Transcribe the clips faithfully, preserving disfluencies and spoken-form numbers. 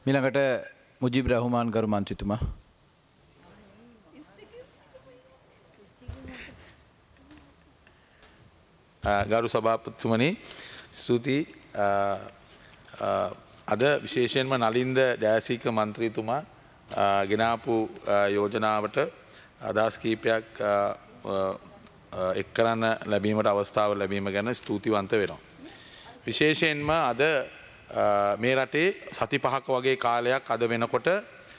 මිළඟට මුජිබ් රහමාන් ගරු මන්ත්‍රීතුමා. ගරු සභාපතිතුමනි ස්තුතියි. අද විශේෂයෙන්ම නලින්ද ජයසීක මන්ත්‍රීතුමා ගෙනාපු යෝජනාවට අදහස් කීපයක් එක් කරන්න ලැබීමට අවස්ථාව ලැබීම ගැන ස්තුතිවන්ත වෙනවා. විශේෂයෙන්ම අද මේ රටේ සති පහක වගේ කාලයක් අද වෙනකොට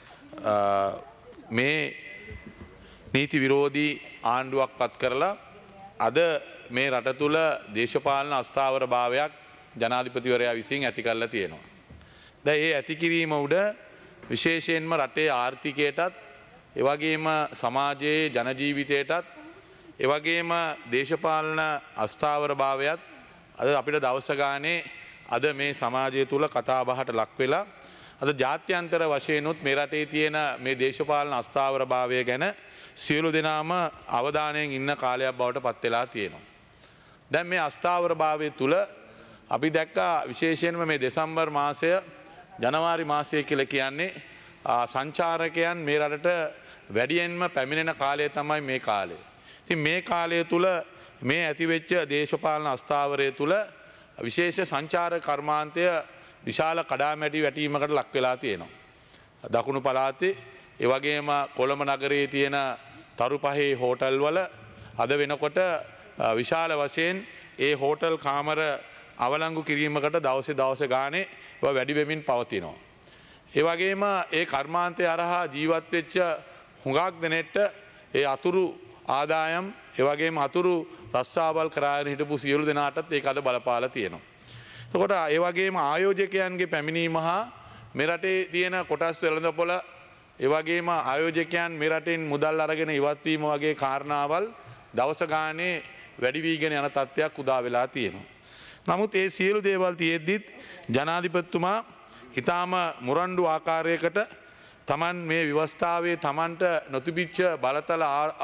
මේ නීති විරෝධී ආණ්ඩුවක් පත් කරලා අද මේ රට තුළ දේශපාලන අස්ථාවර භාවයක් ජනාධිපතිවරයා විසින් ඇති කරලා තියෙනවා. දැන් ඒ ඇති කිරීම උඩ විශේෂයෙන්ම රටේ ආර්ථිකයටත් එවැගේම සමාජයේ ජන ජීවිතයටත් එවැගේම දේශපාලන අස්ථාවර භාවයත් අද අපිට දවස ගානේ අද මේ සමාජය තුළ කතා බහට ලක් වෙලා අද ජාත්‍යන්තර වශයෙන්ුත් මේ රටේ තියෙන මේ දේශපාලන අස්ථාවර භාවය ගැන සියලු දෙනාම අවධානයෙන් ඉන්න කාලයක් බවට පත් වෙලා තියෙනවා. දැන් මේ අස්ථාවර භාවය තුළ අපි දැක්කා විශේෂයෙන්ම මේ දෙසැම්බර් මාසය ජනවාරි මාසය කියලා කියන්නේ සංචාරකයන් මේ රටට වැඩියෙන්ම පැමිණෙන කාලය තමයි මේ කාලය. ඉතින් මේ කාලය තුළ මේ ඇතිවෙච්ච දේශපාලන අස්ථාවරය තුළ විශේෂ සංචාර කර්මාන්තය විශාල කඩාමැටි වැටීමකට ලක් වෙලා තියෙනවා. දකුණු පළාතේ ඒ වගේම කොළඹ නගරයේ තියෙන තරුපහේ හෝටල් වල අද වෙනකොට විශාල වශයෙන් ඒ හෝටල් කාමර අවලංගු කිරීමකට දවසේ දවස ගානේ ඒවා වැඩි වෙමින් පවතිනවා. ඒ වගේම ඒ කර්මාන්තය අරහා ජීවත් වෙච්ච හුඟක් දෙනෙක්ට ඒ අතුරු ආදායම් ඒ වගේම අතුරු රස්සාවල් කරාගෙන හිටපු සියලු දෙනාටත් ඒක අද බලපාලා තියෙනවා. එතකොට ඒ වගේම ආයෝජකයන්ගේ පැමිණීම හා මේ රටේ තියෙන කොටස් වෙළඳපොළ ඒ වගේම ආයෝජකයන් මේ රටින් මුදල් අරගෙන ඉවත් වීම වගේ කාරණාවල් දවස ගානේ වැඩි වීගෙන යන තත්ත්වයක් උදා වෙලා තියෙනවා. නමුත් ඒ සියලු දේවල් තියෙද්දිත් ජනාධිපතිතුමා ඊටාම මුරණ්ඩු ආකාරයකට Taman මේ ව්‍යවස්ථාවේ Tamanට නොතිබිච්ච බලතල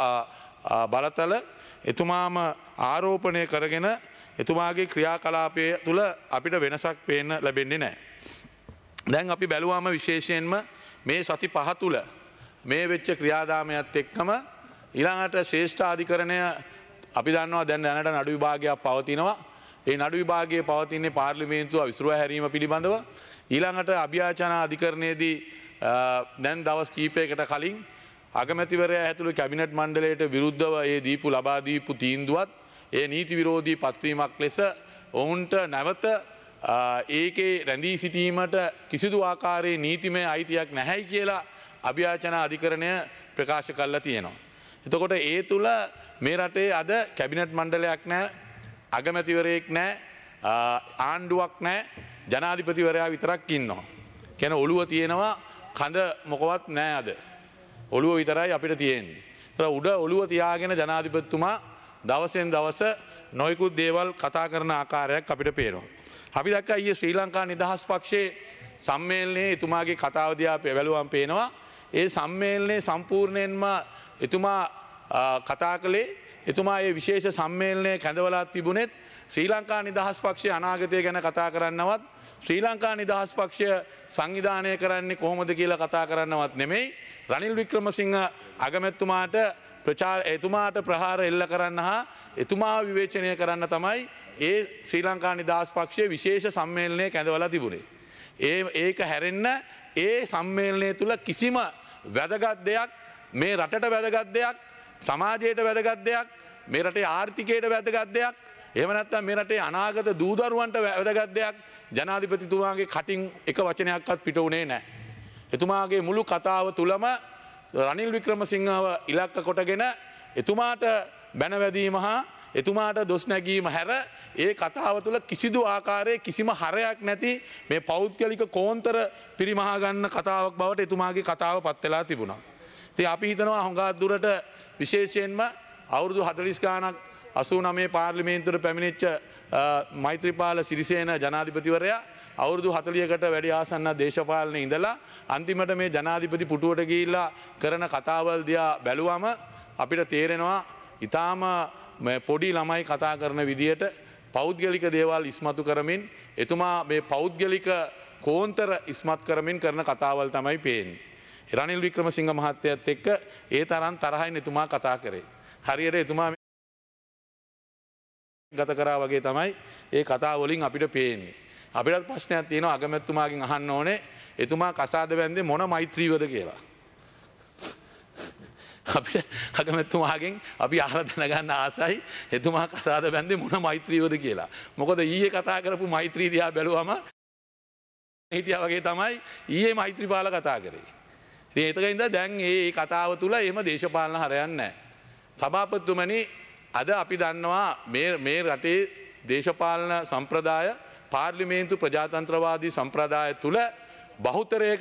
බලතල එතුමාම ආරෝපණය කරගෙන එතුමාගේ ක්‍රියාකලාපය තුළ අපිට වෙනසක් පේන්න ලැබෙන්නේ නැහැ. දැන් අපි බැලුවාම විශේෂයෙන්ම මේ සති පහ තුළ මේ වෙච්ච ක්‍රියාදාමයත් එක්කම ඊළඟට ශ්‍රේෂ්ඨාධිකරණය අපි දන්නවා දැන් දැනට නඩු විභාගයක් පවතිනවා. ඒ නඩු විභාගයේ පවතින්නේ පාර්ලිමේන්තුව විසිරුවා හැරීම පිළිබඳව. ඊළඟට අභියාචනා අධිකරණයේදී දැන් දවස් කීපයකට කලින් අගමැතිවරයා ඇතුළු කැබිනට් මණ්ඩලයට විරුද්ධව ඒ දීපු ලබා දීපු තීන්දුවත් ඒ නීති විරෝධී පත්වීමක් ලෙස ඔවුන්ට නැවත ඒකේ රැඳී සිටීමට කිසිදු ආකාරයේ නීතිමය අයිතියක් නැහැයි කියලා අභියාචනා අධිකරණය ප්‍රකාශ කරලා තියෙනවා. එතකොට ඒ තුල මේ රටේ අද කැබිනට් මණ්ඩලයක් නැහැ, අගමැතිවරයෙක් නැහැ, ආණ්ඩුවක් නැහැ, ජනාධිපතිවරයා විතරක් ඉන්නවා. කියන ඔළුව තියෙනවා, කඳ මොකවත් නැහැ අද. ඔළුව විතරයි අපිට තියෙන්නේ. ඒතර උඩ ඔළුව තියාගෙන ජනාධිපතිතුමා දවසෙන් දවස නොයෙකුත් දේවල් කතා කරන ආකාරයක් අපිට පේනවා. අපි දැක්කා ඊයේ ශ්‍රී ලංකා නිදහස් පක්ෂයේ සම්මේලනයේ එතුමාගේ කතාව දිහා බැලුවම පේනවා ඒ සම්මේලනයේ සම්පූර්ණයෙන්ම එතුමා කතා කළේ එතුමා මේ විශේෂ සම්මේලනයේ කැඳවලා තිබුණෙත් ශ්‍රී ලංකා නිදහස් පක්ෂයේ අනාගතය ගැන කතා කරන්නවත් ශ්‍රී ලංකා නිදහස් පක්ෂය සංවිධානය කරන්නේ කොහොමද කියලා කතා කරන්නවත් නෙමෙයි රනිල් වික්‍රමසිංහ අගමැතිතුමාට ප්‍රචාර එතුමාට ප්‍රහාර එල්ල කරන්න හා එතුමා විවේචනය කරන්න තමයි ඒ ශ්‍රී ලංකා නිදහස් පක්ෂයේ විශේෂ සම්මේලනය කැඳවලා තිබුණේ. ඒ ඒක හැරෙන්න ඒ සම්මේලනය තුල කිසිම වැදගත් දෙයක් මේ රටට වැදගත් දෙයක් සමාජයට වැදගත් දෙයක් මේ රටේ ආර්ථිකයට වැදගත් දෙයක් එහෙම නැත්නම් මේ රටේ අනාගත දූ දරුවන්ට වැදගත් දෙයක් ජනාධිපතිතුමාගේ කටින් එක වචනයක්වත් පිට වුණේ නැහැ. එතුමාගේ මුළු කතාව තුලම රනිල් වික්‍රමසිංහව ඉලක්ක කොටගෙන එතුමාට බැනවැදීම හා එතුමාට දොස් නැගීම හැර ඒ කතාව තුළ කිසිදු ආකාරයේ කිසිම හරයක් නැති මේ පෞද්ගලික කෝන්තර පිරිමහා ගන්න කතාවක් බවට එතුමාගේ කතාව පත් වෙලා තිබුණා. ඉතින් අපි හිතනවා හුඟක් දුරට විශේෂයෙන්ම අවුරුදු හතළිස් ගාණක් අසූ නවය පාර්ලිමේන්තුවට පැමිණිච්ච මෛත්‍රීපාල සිරිසේන ජනාධිපතිවරයා අවුරුදු හතළිහකට වැඩි ආසන්න දේශපාලනේ ඉඳලා අන්තිමට මේ ජනාධිපති පුටුවට ගිහිල්ලා කරන කතාවල් දිහා බැලුවම අපිට තේරෙනවා ඊටාම පොඩි ළමයි කතා කරන විදියට පෞද්ගලික දේවල් ඉස්මතු කරමින් එතුමා මේ පෞද්ගලික කෝන්තර ඉස්මත් කරමින් කරන කතාවල් තමයි පේන්නේ. රනිල් වික්‍රමසිංහ මහත්තයත් එක්ක ඒ තරම් තරහින් එතුමා කතා කරේ. හරියට එතුමා ගත කරා වගේ තමයි ඒ කතා වලින් අපිට පේන්නේ. අපිටත් ප්‍රශ්නයක් තියෙනවා අගමැතිතුමාගෙන් අහන්න ඕනේ එතුමා කසාද බැන්දේ මොන මෛත්‍රීවද කියලා. අපිට අගමැතිතුමාගෙන් අපි අහලා දැනගන්න ආසයි එතුමා කසාද බැන්දේ මොන මෛත්‍රීවද කියලා. මොකද ඊයේ කතා කරපු මෛත්‍රී දිහා බැලුවම හිටියා වගේ තමයි ඊයේ මෛත්‍රීපාල කතා කරේ. ඉතින් ඒතකින්ද දැන් මේ කතාව තුල එහෙම දේශපාලන හරයක් නැහැ. සභාපතිතුමනි අද අපි දන්නවා මේ මේ රටේ දේශපාලන සම්ප්‍රදාය පාර්ලිමේන්තු ප්‍රජාතන්ත්‍රවාදී සම්ප්‍රදාය තුල බහුතරයක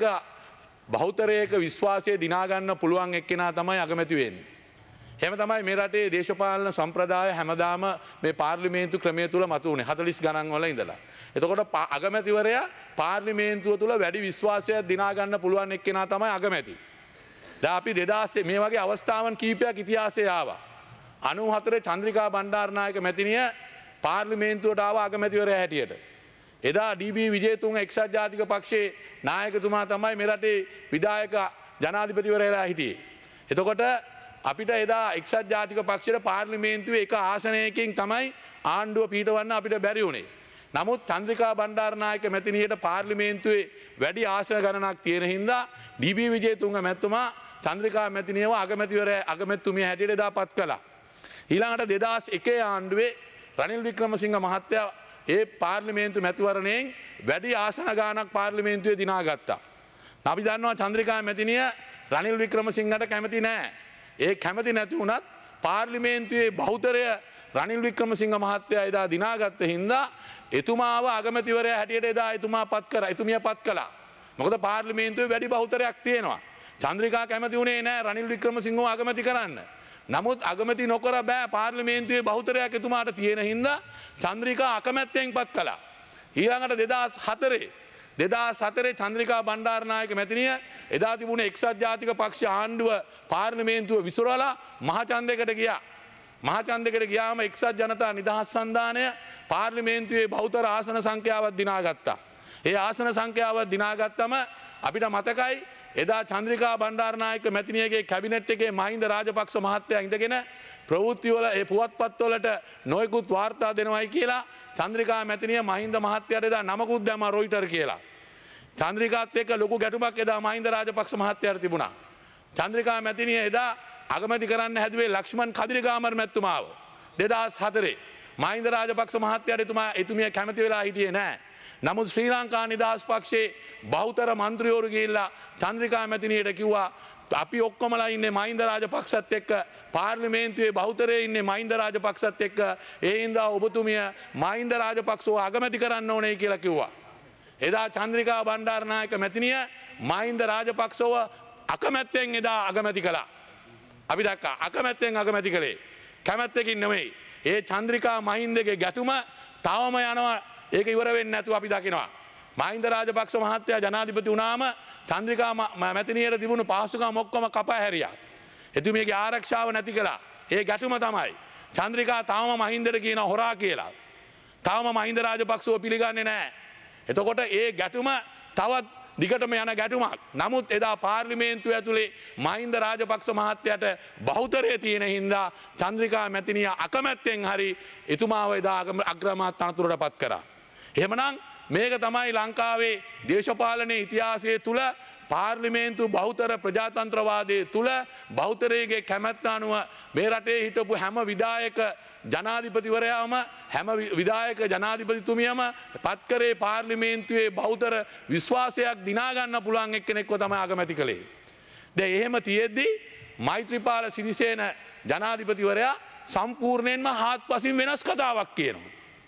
බහුතරයක විශ්වාසය දිනා ගන්න පුළුවන් එක්කෙනා තමයි අගමැති වෙන්නේ. එහෙම තමයි මේ රටේ දේශපාලන සම්ප්‍රදාය හැමදාම මේ පාර්ලිමේන්තු ක්‍රමය තුල මතු වුණේ හතළිස් ගණන් වල ඉඳලා. එතකොට අගමැතිවරයා පාර්ලිමේන්තුව තුල වැඩි විශ්වාසයක් දිනා ගන්න පුළුවන් එක්කෙනා තමයි අගමැති. දැන් අපි දෙදාස් මේ වගේ අවස්ථාවන් කීපයක් ඉතිහාසයේ ආවා. අනූ හතරේ චන්ද්‍රිකා බණ්ඩාරනායක මැතිණිය පාර්ලිමේන්තුවට ආව අගමැතිවරයා හැටියට. එදා ඩී.බී. විජේතුංග එක්සත් ජාතික පක්ෂයේ නායකතුමා තමයි මේ රටේ විධායක ජනාධිපතිවරයාලා හිටියේ. එතකොට අපිට එදා එක්සත් ජාතික පක්ෂයේ පාර්ලිමේන්තුවේ එක ආසනයකින් තමයි ආණ්ඩුව පිටවන්න අපිට බැරි වුණේ. නමුත් චන්ද්‍රිකා බණ්ඩාරනායක මැතිණියට පාර්ලිමේන්තුවේ වැඩි ආසන ගණනක් තියෙන හින්දා ඩී.බී. විජේතුංග මැතිතුමා චන්ද්‍රිකා මැතිණියව අගමැතිවරයා අගමැතිතුමිය හැටියට එදා පත් කළා. ඊළඟට දෙදාස් එකේ ආණ්ඩුවේ රනිල් වික්‍රමසිංහ මහත්තයා ඒ පාර්ලිමේන්තු මැතිවරණයෙන් වැඩි ආසන ගානක් පාර්ලිමේන්තුවේ දිනාගත්තා. අපි දන්නවා චන්ද්‍රිකා මැතිණිය රනිල් වික්‍රමසිංහට කැමති නෑ. ඒ කැමති නැති වුණත් පාර්ලිමේන්තුවේ බහුතරය රනිල් වික්‍රමසිංහ මහත්තයා එදා දිනාගත්ත හින්දා එතුමාව අගමැතිවරයා හැටියට එදා එතුමා පත් කරා. එතුමිය පත් කළා. මොකද පාර්ලිමේන්තුවේ වැඩි බහුතරයක් තියෙනවා. චන්ද්‍රිකා කැමති වුණේ නෑ රනිල් වික්‍රමසිංහව අගමැති කරන්න. නමුත් අගමැති නොකර බෑ පාර්ලිමේන්තුවේ බහුතරයක් එතුමාට තියෙන හින්දා චන්ද්‍රිකා අකමැත්තෙන් පත් කළා. ඊළඟට දෙදාස් හතරේ දෙදාස් හතරේ චන්ද්‍රිකා බණ්ඩාරනායක මැතිණිය එදා තිබුණ එක්සත් ජාතික පක්ෂ ආණ්ඩුව පාර්ලිමේන්තුව විසුරලා මහචන්දයකට ගියා. මහචන්දයකට ගියාම එක්සත් ජනතා නිදහස් සන්ධානය පාර්ලිමේන්තුවේ බහුතර ආසන සංඛ්‍යාවක් දිනාගත්තා. ඒ ආසන සංඛ්‍යාව දිනාගත්තම අපිට මතකයි එදා චන්ද්‍රිකා බණ්ඩාරනායක මැතිණියගේ කැබිනට් එකේ මහින්ද රාජපක්ෂ මහත්තයා ඉඳගෙන ප්‍රවෘත්තිවල ඒ පුවත්පත්වලට නොයෙකුත් වාර්තා දෙනවයි කියලා චන්ද්‍රිකා මැතිණිය මහින්ද මහත්තයාට එදා නමකුත් දැම්මා රොයිටර් කියලා. චන්ද්‍රිකාත් එක්ක ලොකු ගැටුමක් එදා මහින්ද රාජපක්ෂ මහත්තයාට තිබුණා. චන්ද්‍රිකා මැතිණිය එදා අගමැති කරන්න හැදුවේ ලක්ෂ්මන් කදිරිගාමර මැතිතුමාව. දෙදාස් හතරේ මහින්ද රාජපක්ෂ මහත්තයාට එතුමා එතුමිය කැමති වෙලා හිටියේ නෑ. නමුත් ශ්‍රී ලංකා නිදහස් පක්ෂයේ බහුතර මන්ත්‍රීවරු ගිහිල්ලා චන්ද්‍රිකා මැතිණියට කිව්වා අපි ඔක්කොමලා ඉන්නේ මහින්ද රාජපක්ෂත් එක්ක පාර්ලිමේන්තුවේ බහුතරයේ ඉන්නේ මහින්ද රාජපක්ෂත් එක්ක ඒ හින්දා ඔබතුමිය මහින්ද රාජපක්ෂව අගමැති කරන්න ඕනේ කියලා කිව්වා. එදා චන්ද්‍රිකා බණ්ඩාරනායක මැතිණිය මහින්ද රාජපක්ෂව අකමැත්තෙන් එදා අගමැති කළා. අපි දැක්කා අකමැත්තෙන් අගමැති කළේ. කැමැත්තකින් නෙමෙයි. ඒ චන්ද්‍රිකා මහින්දගේ ගැටුම තවම යනවා. ඒක ඉවර වෙන්නේ නැතුව අපි දකිනවා. මහින්ද රාජපක්ෂ මහත්තයා ජනාධිපති වුණාම චන්ද්‍රිකා මැතිණියට තිබුණු පහසුකම් ඔක්කොම කපා හැරියා. එතුමියගේ ආරක්ෂාව නැති කළා. ඒ ගැටුම තමයි. චන්ද්‍රිකා තාම මහින්දට කියන හොරා කියලා. තාම මහින්ද රාජපක්ෂව පිළිගන්නේ නැහැ. එතකොට ඒ ගැටුම තවත් දිගටම යන ගැටුමක්. නමුත් එදා පාර්ලිමේන්තුව ඇතුලේ මහින්ද රාජපක්ෂ මහත්තයාට බහුතරය තියෙන හින්දා චන්ද්‍රිකා මැතිණිය අකමැත්තෙන් හරි එතුමාව එදා අග්‍රාමාත්‍ය තනතුරට පත් කරා. එහෙමනම් මේක තමයි ලංකාවේ දේශපාලනයේ ඉතිහාසයේ තුල පාර්ලිමේන්තු බහුතර ප්‍රජාතන්ත්‍රවාදයේ තුල බහුතරයේ කැමැත්ත අනුව මේ රටේ හිටපු හැම විධායක ජනාධිපතිවරයාම හැම විධායක ජනාධිපතිතුමියම පත් කරේ පාර්ලිමේන්තුවේ බහුතර විශ්වාසයක් දිනා ගන්න පුළුවන් එක්කෙනෙක්ව තමයි අගමැති කළේ. දැන් එහෙම තියෙද්දි මෛත්‍රීපාල සිරිසේන ජනාධිපතිවරයා සම්පූර්ණයෙන්ම හාත්පසින් වෙනස් කතාවක් කියනවා.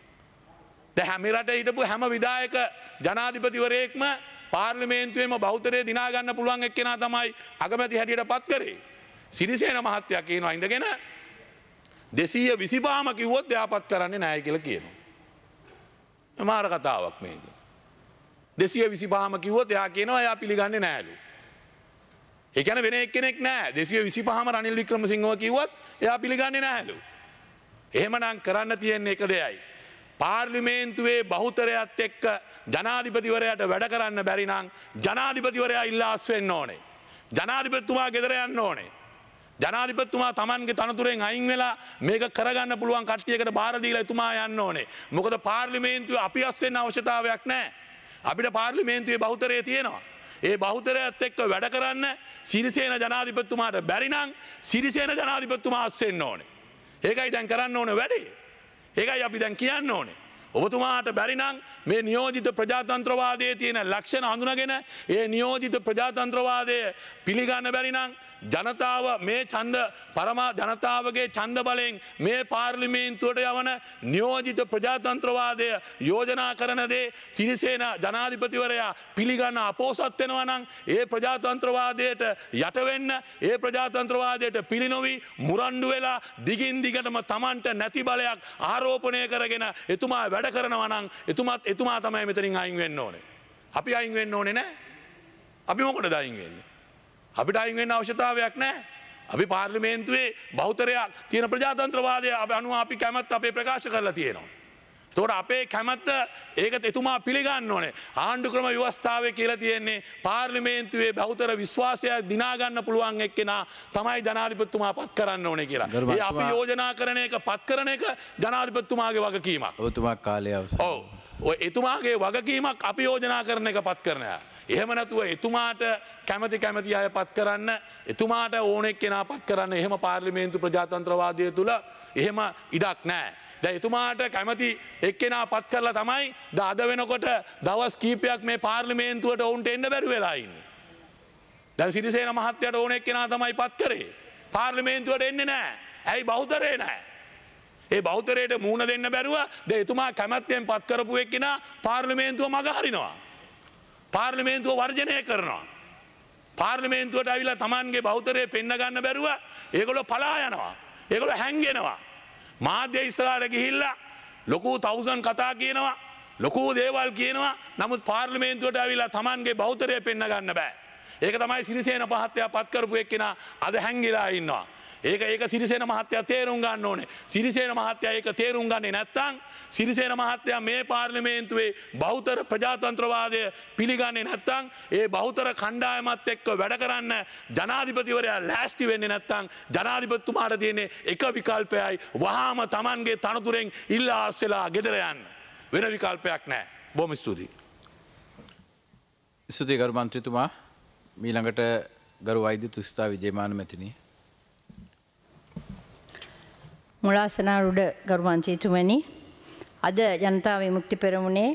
දැන් හැම රටේ හිටපු හැම විධායක ජනාධිපතිවරයෙක්ම පාර්ලිමේන්තුවේම බහුතරය දිනා ගන්න පුළුවන් එක්කෙනා තමයි අගමැති හැටියට පත් කරේ. සිරිසේන මහත්තයා කියනවා ඉඳගෙන දෙසීය විසිපහම කිව්වොත් එයා පත් කරන්නේ නැහැ කියලා කියනවා. මාර කතාවක් මේක. දෙසීය විසිපහම කිව්වොත් එයා කියනවා එයා පිළිගන්නේ නැහැලු. ඒ කියන්නේ වෙන එක්කෙනෙක් නැහැ. දෙසීය විසිපහම රනිල් වික්‍රමසිංහව කිව්වොත් එයා පිළිගන්නේ නැහැලු. එහෙමනම් කරන්න තියෙන්නේ එක දෙයයි. පාර්ලිමේන්තුවේ බහුතරයත් එක්ක ජනාධිපතිවරයාට වැඩ කරන්න බැරි නම් ජනාධිපතිවරයා ඉල්ලාස් වෙන්න ඕනේ. ජනාධිපතිතුමා ගෙදර යන්න ඕනේ. ජනාධිපතිතුමා Tamanගේ තනතුරෙන් අයින් වෙලා මේක කරගන්න පුළුවන් කට්ටියකට බාර දීලා එතුමා යන්න ඕනේ. මොකද පාර්ලිමේන්තුවේ අපි අස් වෙන්න අවශ්‍යතාවයක් නැහැ. අපිට පාර්ලිමේන්තුවේ බහුතරය තියෙනවා. ඒ බහුතරයත් එක්ක වැඩ කරන්න සිරිසේන ජනාධිපතිතුමාට බැරි නම් සිරිසේන ජනාධිපතිතුමා අස් වෙන්න ඕනේ. ඒකයි දැන් කරන්න ඕනේ වැඩේ. ඒකයි අපි දැන් කියන්න ඕනේ. ඔබතුමාට බැරි නම් මේ නියෝජිත ප්‍රජාතන්ත්‍රවාදයේ තියෙන ලක්ෂණ හඳුනාගෙන ඒ නියෝජිත ප්‍රජාතන්ත්‍රවාදය පිළිගන්න බැරි නම් ජනතාව මේ ඡන්ද පරමා ජනතාවගේ ඡන්ද බලයෙන් මේ පාර්ලිමේන්තුවට යවන නියෝජිත ප්‍රජාතන්ත්‍රවාදය යෝජනා කරන දේ සිරිසේන ජනාධිපතිවරයා පිළිගන්න අපෝසත් වෙනවා නම් ඒ ප්‍රජාතන්ත්‍රවාදයට යට වෙන්න ඒ ප්‍රජාතන්ත්‍රවාදයට පිළිනොවි මුරණ්ඩු වෙලා දිගින් දිගටම Tamanට නැති බලයක් ආරෝපණය කරගෙන එතුමා වැඩ කරනවා නම් එතුමාත් එතුමා තමයි මෙතනින් අයින් වෙන්න ඕනේ. අපි අයින් වෙන්න ඕනේ නැහැ. අපි මොකටද අයින් වෙන්නේ? අපිට අයින් වෙන්න අවශ්‍යතාවයක් නැහැ. අපි පාර්ලිමේන්තුවේ බහුතරයක් තියෙන ප්‍රජාතන්ත්‍රවාදය අනුව අපි කැමැත්ත අපේ ප්‍රකාශ කරලා තියෙනවා. ඒතකොට අපේ කැමැත්ත ඒකත් එතුමා පිළිගන්න ඕනේ. ආණ්ඩු ක්‍රම ව්‍යවස්ථාවේ කියලා තියෙන්නේ පාර්ලිමේන්තුවේ බහුතර විශ්වාසයක් දිනා ගන්න පුළුවන් එක්කෙනා තමයි ජනාධිපතිතුමා පත් කරන්න ඕනේ කියලා. ඒ අපි යෝජනා කරන එක පත් කරන එක ජනාධිපතිතුමාගේ වගකීමක්. ඔබතුමා කාලය අවසන්. ඔව්. ඔය එතුමාගේ වගකීමක් අපි යෝජනා කරන එක පත් කරන එක. එහෙම නැතුව එතුමාට කැමති කැමති අය පත් කරන්න එතුමාට ඕන එක්කෙනා පත් කරන්න එහෙම පාර්ලිමේන්තු ප්‍රජාතන්ත්‍රවාදය තුල එහෙම ඉඩක් නැහැ. දැන් එතුමාට කැමති එක්කෙනා පත් කරලා තමයි ද අද වෙනකොට දවස් කීපයක් මේ පාර්ලිමේන්තුවට ඔවුන්ට එන්න බැරි වෙලා ඉන්නේ. දැන් සිරිසේන මහත්තයාට ඕන එක්කෙනා තමයි පත් කරේ. පාර්ලිමේන්තුවට එන්නේ නැහැ. ඇයි බහුතරේ නැහැ? ඒ බෞතරයට මූුණ දෙන්න බැරුව ද එතුමා කැමැත්තෙන් පත් කරපු එක්කෙනා පාර්ලිමේන්තුව මග හරිනවා. පාර්ලිමේන්තුව වර්ජනය කරනවා. පාර්ලිමේන්තුවට ඇවිල්ලා Tamanගේ බෞතරය පෙන්න ගන්න බැරුව ඒගොල්ලෝ පලා යනවා. ඒගොල්ලෝ හැංගෙනවා. මාධ්‍ය ඉස්සරහට ගිහිල්ලා ලොකු තවුසන් කතා කියනවා. ලොකු දේවල් කියනවා. නමුත් පාර්ලිමේන්තුවට ඇවිල්ලා Tamanගේ බෞතරය පෙන්න ගන්න බෑ. ඒක තමයි සිරිසේන මහත්තයා පත් කරපු එක්කෙනා අද හැංගිලා ඉන්නවා. ඒක ඒක සිරිසේන මහත්තයා තේරුම් ගන්න ඕනේ. සිරිසේන මහත්තයා ඒක තේරුම් ගන්නේ නැත්නම් සිරිසේන මහත්තයා මේ පාර්ලිමේන්තුවේ බහුතර ප්‍රජාතන්ත්‍රවාදය පිළිගන්නේ නැත්නම් ඒ බහුතර කණ්ඩායමත් එක්ක වැඩ කරන්න ජනාධිපතිවරයා ලෑස්ති වෙන්නේ නැත්නම් ජනාධිපතිතුමාට තියෙන එක විකල්පයයි වහාම Tamanගේ තනතුරෙන් ඉල්ලා ආස්සලා ගෙදර යන්න. වෙන විකල්පයක් නැහැ. බොහොම ස්තුතියි. ස්තුතියි ගරු මන්ත්‍රීතුමා. මීළඟට ගරු වෛද්‍ය තුෂ්තා විජේමාන මැතිණිය. මුලාසනාරුඩ ගරු මන්ත්‍රීතුමනි, අද ජනතා විමුක්ති පෙරමුණේ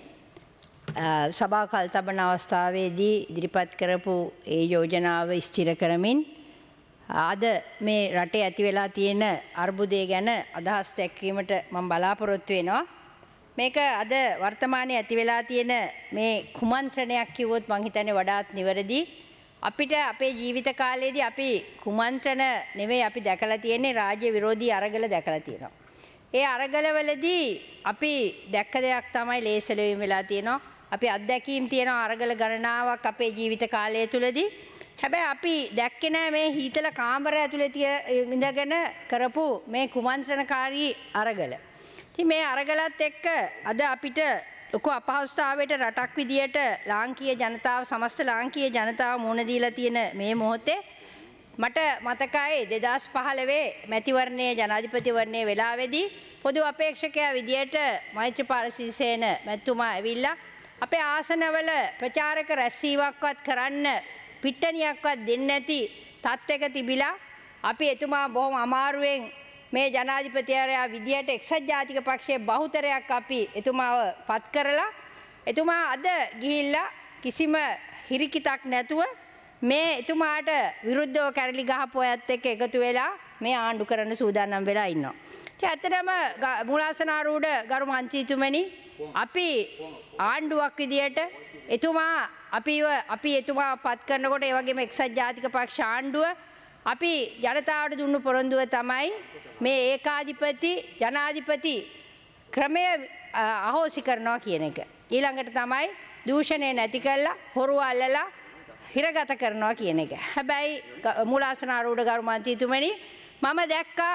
සභා කල් තබන අවස්ථාවේදී ඉදිරිපත් කරපු ඒ යෝජනාව ස්ථිර කරමින් අද මේ රටේ ඇති වෙලා තියෙන අර්බුදය ගැන අදහස් දැක්වීමට මම බලාපොරොත්තු වෙනවා. මේක අද වර්තමානයේ ඇති වෙලා තියෙන මේ කුමන්ත්‍රණයක් කිව්වොත් මං හිතන්නේ වඩාත් නිවැරදි. අපිට අපේ ජීවිත කාලයේදී අපි කුමන්ත්‍රණ නෙවෙයි අපි දැකලා තියෙන්නේ රාජ්‍ය විරෝධී අරගල දැකලා තියෙනවා. ඒ අරගලවලදී අපි දැක්ක දෙයක් තමයි ලේසලවීම වෙලා තියෙනවා. අපි අත්දැකීම් තියෙන අරගල ගණනාවක් අපේ ජීවිත කාලය තුලදී. හැබැයි අපි දැක්කේ නැහැ මේ හීතල කාමරය ඇතුලේ ඉඳගෙන කරපු මේ කුමන්ත්‍රණකාරී අරගල. ඉතින් මේ අරගලත් එක්ක අද අපිට ලොකු අපහසුතාවයට රටක් විදියට ලාංකීය ජනතාව සමස්ත ලාංකීය ජනතාව මුහුණ දීලා තියෙන මේ මොහොතේ මට මතකයි දෙදාස් පහළොවේ මැතිවරණයේ ජනාධිපතිවරණයේ වෙලාවේදී පොදු අපේක්ෂකයා විදියට මෛත්‍රීපාල සිරිසේන මැතිතුමා ඇවිල්ලා අපේ ආසනවල ප්‍රචාරක රැස්වීමක්වත් කරන්න පිට්ටනියක්වත් දෙන්නේ නැති තත්ත්වයක තිබිලා අපි එතුමා බොහොම අමාරුවෙන් මේ ජනාධිපතිවරයා විදියට එක්සත් ජාතික පක්ෂයේ බහුතරයක් අපි එතුමාව පත් කරලා එතුමා අද ගිහිල්ලා කිසිම හිරිකිතක් නැතුව මේ එතුමාට විරුද්ධව කැරලි ගහපු අයත් එක්ක එකතු වෙලා මේ ආණ්ඩු කරන්න සූදානම් වෙලා ඉන්නවා. ඉතින් ඇත්තටම මුලාසනාරූඪ ගරු මන්ත්‍රීතුමනි අපි ආණ්ඩුවක් විදියට එතුමා අපිව අපි එතුමා පත් කරනකොට ඒ වගේම එක්සත් ජාතික පක්ෂ ආණ්ඩුව අපි ජනතාවට දුන්නු පොරොන්දුව තමයි මේ ඒකාධිපති ජනාධිපති ක්‍රමය අහෝසි කරනවා කියන එක. ඊළඟට තමයි දූෂණය නැති කළා හොරු අල්ලලා හිරගත කරනවා කියන එක. හැබැයි මුලාසනාරූඪ ගරු මන්ත්‍රීතුමනි මම දැක්කා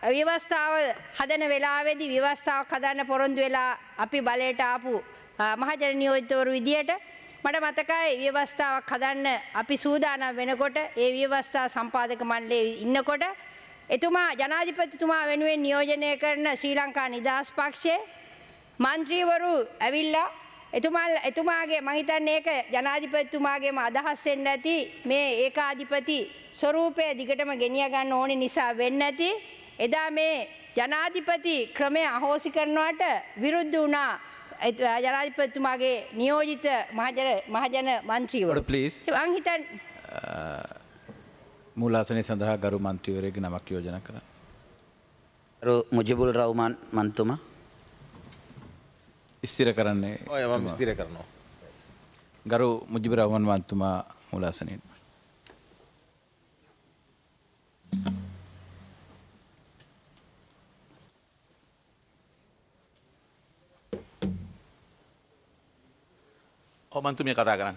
ව්‍යවස්ථාව හදන වෙලාවේදී ව්‍යවස්ථාවක් හදන්න පොරොන්දු වෙලා අපි බලයට ආපු මහජන නියෝජිතවරු විදියට මට මතකයි ව්‍යවස්ථාවක් හදන්න අපි සූදානම් වෙනකොට ඒ ව්‍යවස්ථා සම්පාදක මණ්ඩලයේ ඉන්නකොට එතුමා ජනාධිපතිතුමා වෙනුවෙන් නියෝජනය කරන ශ්‍රී ලංකා නිදහස් පක්ෂයේ මන්ත්‍රීවරු ඇවිල්ලා එතුමා එතුමාගේ මම හිතන්නේ ඒක ජනාධිපතිතුමාගේම අදහස් වෙන්න ඇති මේ ඒකාධිපති ස්වරූපය දිගටම ගෙනිය ගන්න ඕනේ නිසා වෙන්න ඇති එදා මේ ජනාධිපති ක්‍රමය අහෝසි කරනවට විරුද්ධ වුණා ජනාධිපතිතුමාගේ නියෝජිත මහජන මහජන මන්ත්‍රීවරු ප්ලීස් මං හිතන්නේ මූලාසනයේ සඳහා ගරු මන්ත්‍රීවරයෙකුගේ නමක් යෝජනා කරන්න. ගරු මුජිබුල් රහ්මාන් මන්තුමා ස්ථිර කරන්නේ ඔය මම ස්ථිර කරනවා. ගරු මුජිබුල් රහ්මාන් මන්තුමා මූලාසනයෙන්. ඔව් මන්තුමිය කතා කරන්න.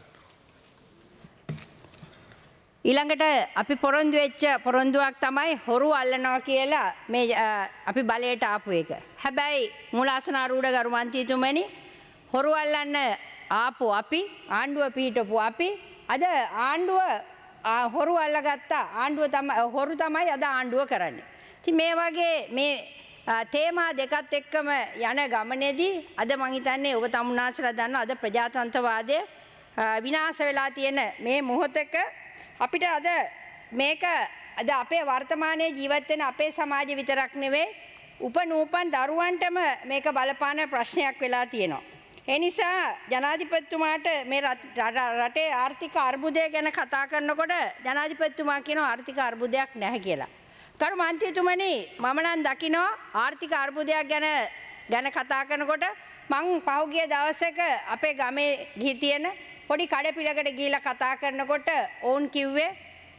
ඊළඟට අපි පොරොන්දු වෙච්ච පොරොන්දුවක් තමයි හොරු අල්ලනවා කියලා මේ අපි බලයට ආපු එක. හැබැයි මූලාසනාරූඪ ගරු මන්ත්‍රීතුමනි හොරු අල්ලන්න ආපු අපි ආණ්ඩුව පිහිටපු අපි අද ආණ්ඩුව හොරු අල්ලගත්ත ආණ්ඩුව තමයි හොරු තමයි අද ආණ්ඩුව කරන්නේ. ඉතින් මේ වගේ මේ තේමා දෙකත් එක්කම යන ගමනේදී අද මං හිතන්නේ ඔබ තමුන්නාසලා දන්නවා අද ප්‍රජාතන්ත්‍රවාදය විනාශ වෙලා තියෙන මේ මොහොතක අපිට අද මේක අද අපේ වර්තමානයේ ජීවත් වෙන අපේ සමාජය විතරක් නෙවෙයි උපනූපන් දරුවන්ටම මේක බලපාන ප්‍රශ්නයක් වෙලා තියෙනවා. ඒ නිසා ජනාධිපතිතුමාට මේ රටේ ආර්ථික අර්බුදය ගැන කතා කරනකොට ජනාධිපතිතුමා කියනවා ආර්ථික අර්බුදයක් නැහැ කියලා. ගරු මන්ත්‍රීතුමනි මම නම් දකිනවා ආර්ථික අර්බුදයක් ගැන ගැන කතා කරනකොට මං පහුගිය දවසක අපේ ගමේ ගිහි තියෙන පොඩි කඩපිලකට ගිහිලා කතා කරනකොට ඔවුන් කිව්වේ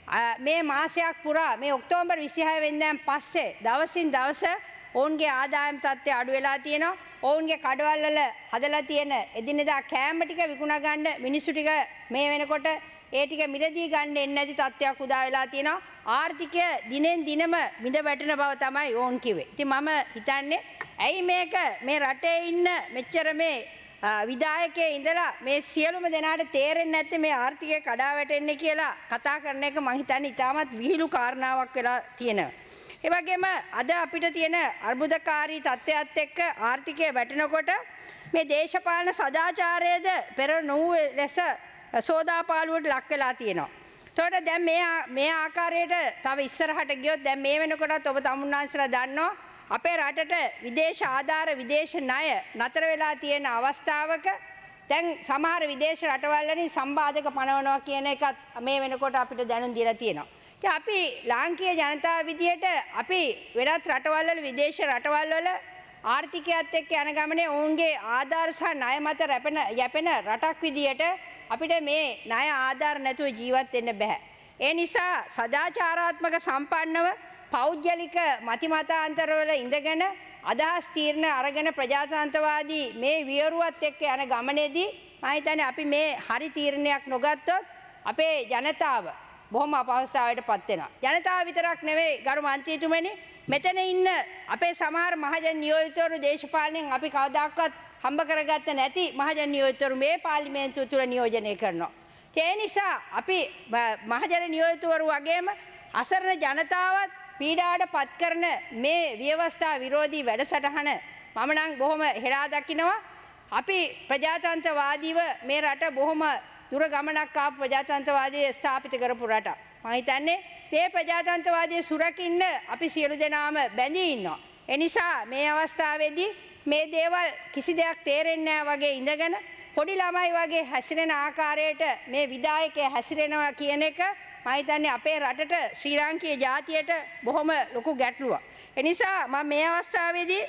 මේ මාසයක් පුරා මේ ඔක්තෝබර් විසිහය වෙනිදාන් පස්සේ දවසින් දවස ඔවුන්ගේ ආදායම් තත්ත්වය අඩු වෙලා තියෙනවා. ඔවුන්ගේ කඩවල් වල හදලා තියෙන එදිනෙදා කෑම ටික විකුණා ගන්න මිනිස්සු ටික මේ වෙනකොට ඒ ටික මිලදී ගන්න එන්නේ නැති තත්ත්වයක් උදා වෙලා තියෙනවා. ආර්ථිකය දිනෙන් දිනම මිද වැටෙන බව තමයි ඔවුන් කිව්වේ. ඉතින් මම හිතන්නේ ඇයි මේක මේ රටේ ඉන්න මෙච්චර මේ විදායකයේ ඉඳලා මේ සියලුම දෙනාට තේරෙන්නේ නැත්තේ මේ ආර්ථිකය කඩා වැටෙන්නේ කියලා කතා කරන එක මම හිතන්නේ ඉතාමත් විහිළු කාරණාවක් වෙලා තියෙනවා. ඒ වගේම අද අපිට තියෙන අර්බුදකාරී තත්ත්වයත් එක්ක ආර්ථිකය වැටෙනකොට මේ දේශපාලන සදාචාරයේද පෙර නොවූ ලෙස සෝදාපාලුවට ලක් වෙලා තියෙනවා. ඒතකොට දැන් මේ මේ ආකාරයට තව ඉස්සරහට ගියොත් දැන් මේ වෙනකොටත් ඔබ තමුන්නාන්සලා දන්නවා අපේ රටට විදේශ ආධාර විදේශ ණය නතර වෙලා තියෙන අවස්ථාවක දැන් සමහර විදේශ රටවල් වලින් සම්බාධක පනවනවා කියන එකත් මේ වෙනකොට අපිට දැනුම් දීලා තියෙනවා. ඉතින් අපි ලාංකීය ජනතාව විදියට අපි වෙනත් රටවල් වල විදේශ රටවල් වල ආර්ථිකයත් එක්ක යන ගමනේ ඔවුන්ගේ ආධාර සහ ණය මත රැපෙන යැපෙන රටක් විදියට අපිට මේ ණය ආධාර නැතුව ජීවත් වෙන්න බෑ. ඒ නිසා සදාචාරාත්මක සම්පන්නව පෞද්ගලික මතිමතාන්තරවල ඉඳගෙන අදහස් තීරණ අරගෙන ප්‍රජාතන්ත්‍රවාදී මේ වියරුවත් එක්ක යන ගමනේදී මම හිතන්නේ අපි මේ හරි තීරණයක් නොගත්තොත් අපේ ජනතාව බොහොම අපහසුතාවයට පත් වෙනවා. ජනතාව විතරක් නෙවෙයි ගරු මන්ත්‍රීතුමනි මෙතන ඉන්න අපේ සමහර මහජන නියෝජිතවරු දේශපාලනයෙන් අපි කවදාකවත් හම්බ කරගත්ත නැති මහජන නියෝජිතවරු මේ පාර්ලිමේන්තුව තුල නියෝජනය කරනවා. ඒ නිසා අපි මහජන නියෝජිතවරු වගේම අසරණ ජනතාවත් පීඩාවට පත් කරන මේ ව්‍යවස්ථා විරෝධී වැඩසටහන මම නම් බොහොම හෙලා දකිනවා. අපි ප්‍රජාතන්ත්‍රවාදීව මේ රට බොහොම දුර ගමනක් ආපු ප්‍රජාතන්ත්‍රවාදය ස්ථාපිත කරපු රට. මම හිතන්නේ මේ ප්‍රජාතන්ත්‍රවාදයේ සුරකින්න අපි සියලු දෙනාම බැඳී ඉන්නවා. ඒ නිසා මේ අවස්ථාවේදී මේ දේවල් කිසි දෙයක් තේරෙන්නේ නැහැ වගේ ඉඳගෙන පොඩි ළමයි වගේ හැසිරෙන ආකාරයට මේ විධායකය හැසිරෙනවා කියන එක මම හිතන්නේ අපේ රටට ශ්‍රී ලාංකීය ජාතියට බොහොම ලොකු ගැටලුවක්. ඒ නිසා මම මේ අවස්ථාවේදී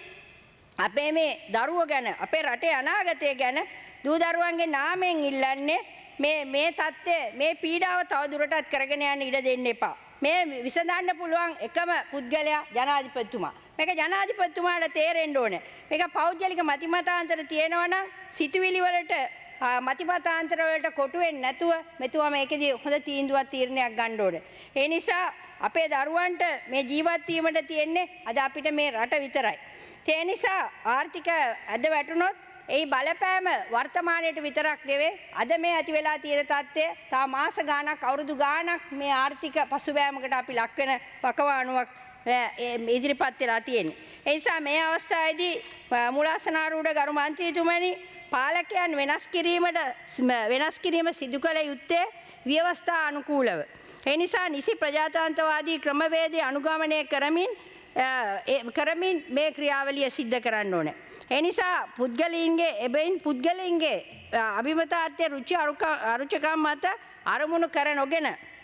අපේ මේ දරුවෝ ගැන අපේ රටේ අනාගතය ගැන දූ දරුවන්ගේ නාමයෙන් ඉල්ලන්නේ මේ මේ தත්ත්වය මේ පීඩාව තව දුරටත් කරගෙන යන්න ඉඩ දෙන්න එපා. මේ විසඳන්න පුළුවන් එකම පුද්ගලයා ජනාධිපතිතුමා. මේක ජනාධිපතිතුමාට තේරෙන්න ඕනේ. මේක පෞද්ගලික මතිමතාන්තර තියෙනවා නම් සිතුවිලි වලට මතිමතාන්තර වලට කොටු වෙන්නේ නැතුව මෙතුවා මේකෙදී හොඳ තීන්දුවක් තීරණයක් ගන්න ඕනේ. ඒ නිසා අපේ දරුවන්ට මේ ජීවත් වීමට තියෙන්නේ අද අපිට මේ රට විතරයි. ඒ නිසා ආර්ථික ඇද වැටුනොත් ඒ බලපෑම වර්තමානයේට විතරක් නෙවෙයි අද මේ ඇති වෙලා තියෙන තත්ත්වය තා මාස ගාණක් අවුරුදු ගාණක් මේ ආර්ථික පසුබෑමකට අපි ලක් වෙන වකවානුවක් ඉදිරිපත් වෙලා තියෙන්නේ. ඒ නිසා මේ අවස්ථාවේදී මුලාසනාරූඪ ගරු මන්ත්‍රීතුමනි පාලකයන් වෙනස් කිරීමට වෙනස් කිරීම සිදු කළ යුත්තේ ව්‍යවස්ථා අනුකූලව. ඒ නිසා නිසි ප්‍රජාතන්ත්‍රවාදී ක්‍රමවේදය අනුගමනය කරමින් කරමින් මේ ක්‍රියාවලිය සිද්ධ කරන්න ඕනේ. ඒ නිසා පුද්ගලයින්ගේ එබැවින් පුද්ගලයින්ගේ අභිමතාර්ථය රුචි අරුචිකම් මත අරමුණු කර නොගෙන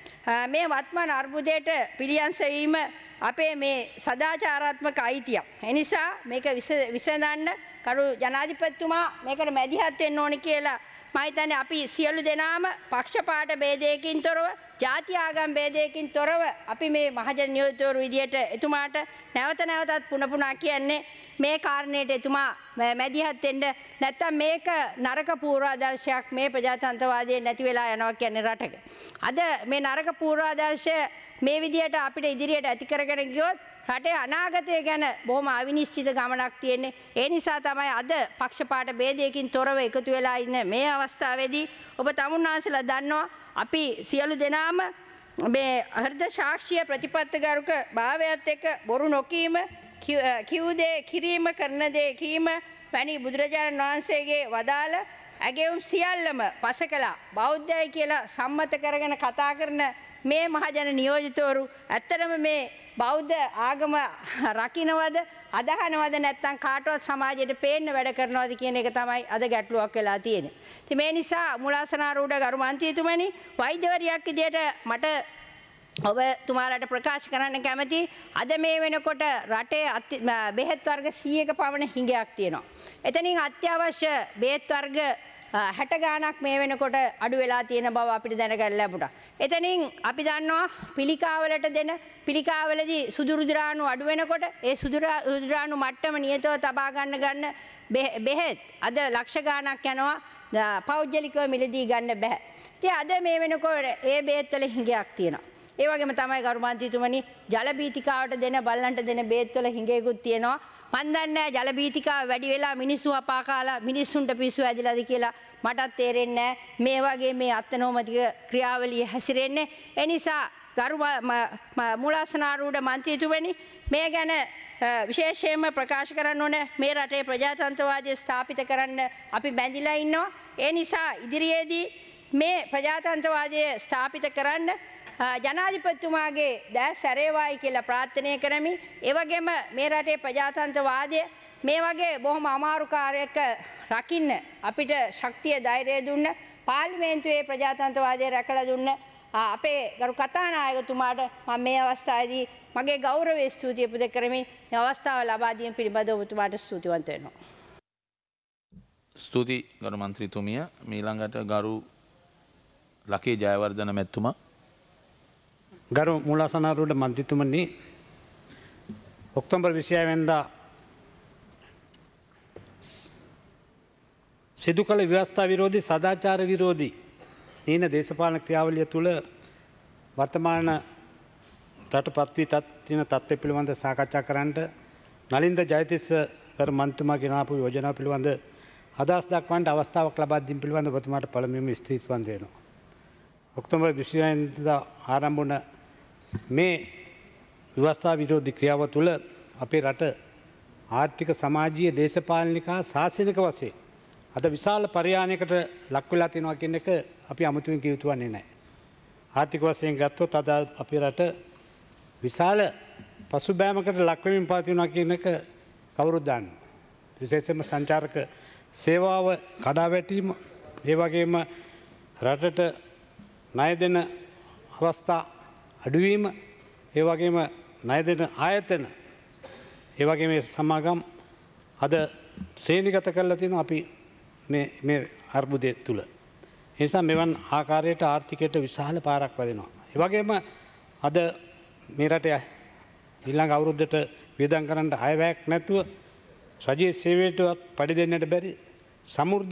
මේ වත්මන් අර්බුදයට පිළියම් සෙවීම අපේ මේ සදාචාරාත්මක අයිතියක්. ඒ නිසා මේක විසඳන්න කරු ජනාධිපතිතුමා මේකට මැදිහත් වෙන්න ඕනේ කියලා මම හිතන්නේ අපි සියලු දෙනාම පක්ෂපාත ભેදයකින් තොරව ජාති ආගම් ભેදයකින් තොරව අපි මේ මහජන නියෝජිතවරු විදියට එතුමාට නැවත නැවතත් පුන පුනා කියන්නේ මේ කාරණේට එතුමා මැදිහත් වෙන්න නැත්තම් මේක නරක පූර්වාදර්ශයක් මේ ප්‍රජාතන්ත්‍රවාදයේ නැති වෙලා යනවා කියන්නේ රටක. අද මේ නරක පූර්වාදර්ශය මේ විදියට අපිට ඉදිරියට ඇති කරගෙන ගියොත් රටේ අනාගතය ගැන බොහොම අවිනිශ්චිත ගමනක් තියෙන්නේ. ඒ නිසා තමයි අද පක්ෂපාත ભેදයකින් තොරව එකතු වෙලා ඉන්න මේ අවස්ථාවේදී ඔබ තමුන්නාන්සලා දන්නවා අපි සියලු දෙනාම මේ හෘද සාක්ෂිය ප්‍රතිපත්තිගරුක භාවයත් එක්ක බොරු නොකීම කිව් දේ කිරීම කරන දේ කීම වැනි බුදුරජාණන් වහන්සේගේ වදාළ ඇගෙවුම් සියල්ලම පසකලා බෞද්ධයයි කියලා සම්මත කරගෙන කතා කරන මේ මහජන නියෝජිතවරු ඇත්තටම මේ බෞද්ධ ආගම රකින්නවද අදහනවද නැත්නම් කාටවත් සමාජයට පේන්න වැඩ කරනවද කියන එක තමයි අද ගැටලුවක් වෙලා තියෙන්නේ. ඉතින් මේ නිසා මුලාසනාරූඪ ගරු මන්ත්‍රීතුමනි වෛද්‍යවරියක් විදියට මට ඔබ තුමාලට ප්‍රකාශ කරන්න කැමති අද මේ වෙනකොට රටේ බෙහෙත් වර්ග සීයක පමණ හිඟයක් තියෙනවා. එතනින් අත්‍යවශ්‍ය බෙහෙත් වර්ග හැට ගාණක් මේ වෙනකොට අඩු වෙලා තියෙන බව අපිට දැනගන්න ලැබුණා. එතනින් අපි දන්නවා පිළිකාවලට දෙන පිළිකාවලදී සුදු රුධිරාණු අඩු වෙනකොට ඒ සුදු රුධිරාණු මට්ටම නියතව තබා ගන්න ගන්න බෙහෙත් අද ලක්ෂ ගාණක් යනවා පෞද්ගලිකව මිලදී ගන්න බෑ. ඉතින් අද මේ වෙනකොට ඒ බෙහෙත් වල හිඟයක් තියෙනවා. ඒ වගේම තමයි ගරු මන්ත්‍රීතුමනි ජල බීතිකාවට දෙන බල්ලන්ට දෙන බෙහෙත් වල හිඟයකුත් තියෙනවා. මන් දන්නේ ජල බීතිකාව වැඩි වෙලා මිනිස්සු අපා කාලා මිනිස්සුන්ට පිස්සු ඇදිලාද කියලා මටත් තේරෙන්නේ මේ වගේ මේ අත්නෝමතික ක්‍රියාවලිය හැසිරෙන්නේ. ඒ නිසා ගරු මුලාසනාරූඪ මන්ත්‍රීතුමනි මේ ගැන විශේෂයෙන්ම ප්‍රකාශ කරන්න ඕනේ මේ රටේ ප්‍රජාතන්ත්‍රවාදය ස්ථාපිත කරන්න අපි බැඳිලා ඉන්නවා. ඒ නිසා ඉදිරියේදී මේ ප්‍රජාතන්ත්‍රවාදය ස්ථාපිත කරන්න ජනාධිපතිතුමාගේ දැස් සැරේවායි කියලා ප්‍රාර්ථනා කරමින් ඒ වගේම මේ රටේ ප්‍රජාතන්ත්‍රවාදය මේ වගේ බොහොම අමාරු කාර්යයක රකින්න අපිට ශක්තිය ධෛර්යය දුන්න පාර්ලිමේන්තුවේ ප්‍රජාතන්ත්‍රවාදය රැකලා දුන්න අපේ ගරු කතානායකතුමාට මම මේ අවස්ථාවේදී මගේ ගෞරවයේ ස්තුතිය පුද කරමින් මේ අවස්ථාව ලබා දීම පිළිබඳව ඔබතුමාට ස්තුතිවන්ත වෙනවා. ස්තුති ගරු මන්ත්‍රීතුමිය. ඊළඟට ගරු ලකේ ජයවර්ධන මැතිතුමා. ගරු මුලාසනාරූඪ මන්ත්‍රීතුමනි ඔක්තෝබර් විසිහය වෙනිදා සිදු කළ ව්‍යවස්ථා විරෝධී සදාචාර විරෝධී දීන දේශපාලන ක්‍රියාවලිය තුළ වර්තමාන රට පත්වී තියෙන තත්ත්වය පිළිබඳ සාකච්ඡා කරන්නට නලින්ද ජයතිස්ස ගරු මන්ත්‍රීතුමා ගෙනාපු යෝජනා පිළිබඳ අදහස් දක්වන්නට අවස්ථාවක් ලබා දීම පිළිබඳ ඔබතුමාට පළමුවෙන්ම ස්තුතිවන්ත වෙනවා. ඔක්තෝබර් විසිහය වෙනිදා ආරම්භ වුණ මේ ව්‍යවස්ථා විරෝධී ක්‍රියාව තුළ අපේ රට ආර්ථික සමාජීය දේශපාලනික ශාසනික වශයෙන් අද විශාල පරිහානියකට ලක් වෙලා තියෙනවා කියන එක අපි අමුතුවෙන් කිය යුතු වන්නේ නැහැ. ආර්ථික වශයෙන් ගත්තොත් අද අපේ රට විශාල පසුබෑමකට ලක් වෙමින් පවතිනවා කියන එක කවුරුත් දන්නවා. විශේෂයෙන්ම සංචාරක සේවාව කඩා වැටීම, ඒ වගේම රටට ණය දෙන අවස්ථා අඩුවීම, ඒ වගේම ණය දෙන ආයතන, ඒ වගේ මේ සමාගම් අද ශ්‍රේණිගත කරලා තියෙනවා අපි මේ මේ අර්බුදය තුළ. ඒ නිසා මෙවන් ආකාරයට ආර්ථිකයට විශාල පාරක් වැදෙනවා. ඒ වගේම අද මේ රටේ ඊළඟ අවුරුද්දට වියදම් කරන්න අයවැයක් නැතුව රජයේ සේවයටවත් පඩි දෙන්නට බැරි සමෘද්ධි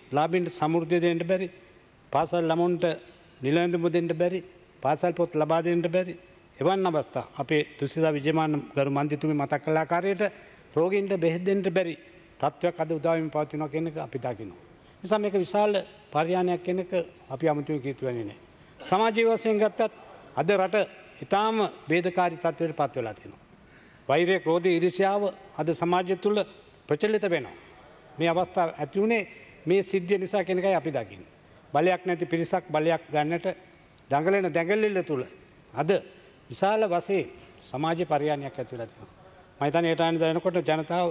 ලාබින්ට සමුෘද්ධය දෙන්නට බැරි පාසල් ළමුන්ට නිලැඳුම දෙන්න බැරි පාසල් පොත් ලබා දෙන්නට බැරි එවන් අවස්ථා අපේ තුසිතා විජයමාන ගරු මන්ත්‍රීතුමී මතක් කළ ආකාරයට රෝගීන්ට බෙහෙත් දෙන්න බැරි තත්ත්වයක් අද උදාවෙමින් පවතිනවා කියන එක අපි දකිනවා. නිසා මේක විශාල පරිහානියක් කියන එක අපි අමුතුවෙන් කීතු වෙන්නේ නැහැ. සමාජීය වශයෙන් ගත්තත් අද රට ඊටාම වේදකාරී තත්ත්වයකට පත් වෙලා තියෙනවා. වෛරය, ක්‍රෝධය, ඊර්ෂ්‍යාව අද සමාජය තුළ ප්‍රචලිත වෙනවා. මේ අවස්ථාව ඇති වුණේ මේ සිද්ධිය නිසා කියන එකයි අපි දකින්නේ. බලයක් නැති පිරිසක් බලයක් ගන්නට දඟලන දැඟලිල්ල තුළ අද විශාල වශයෙන් සමාජ පරිහානියක් ඇති වෙලා තියෙනවා. මම හිතන්නේ ඒට අනිත් දැනකොට ජනතාව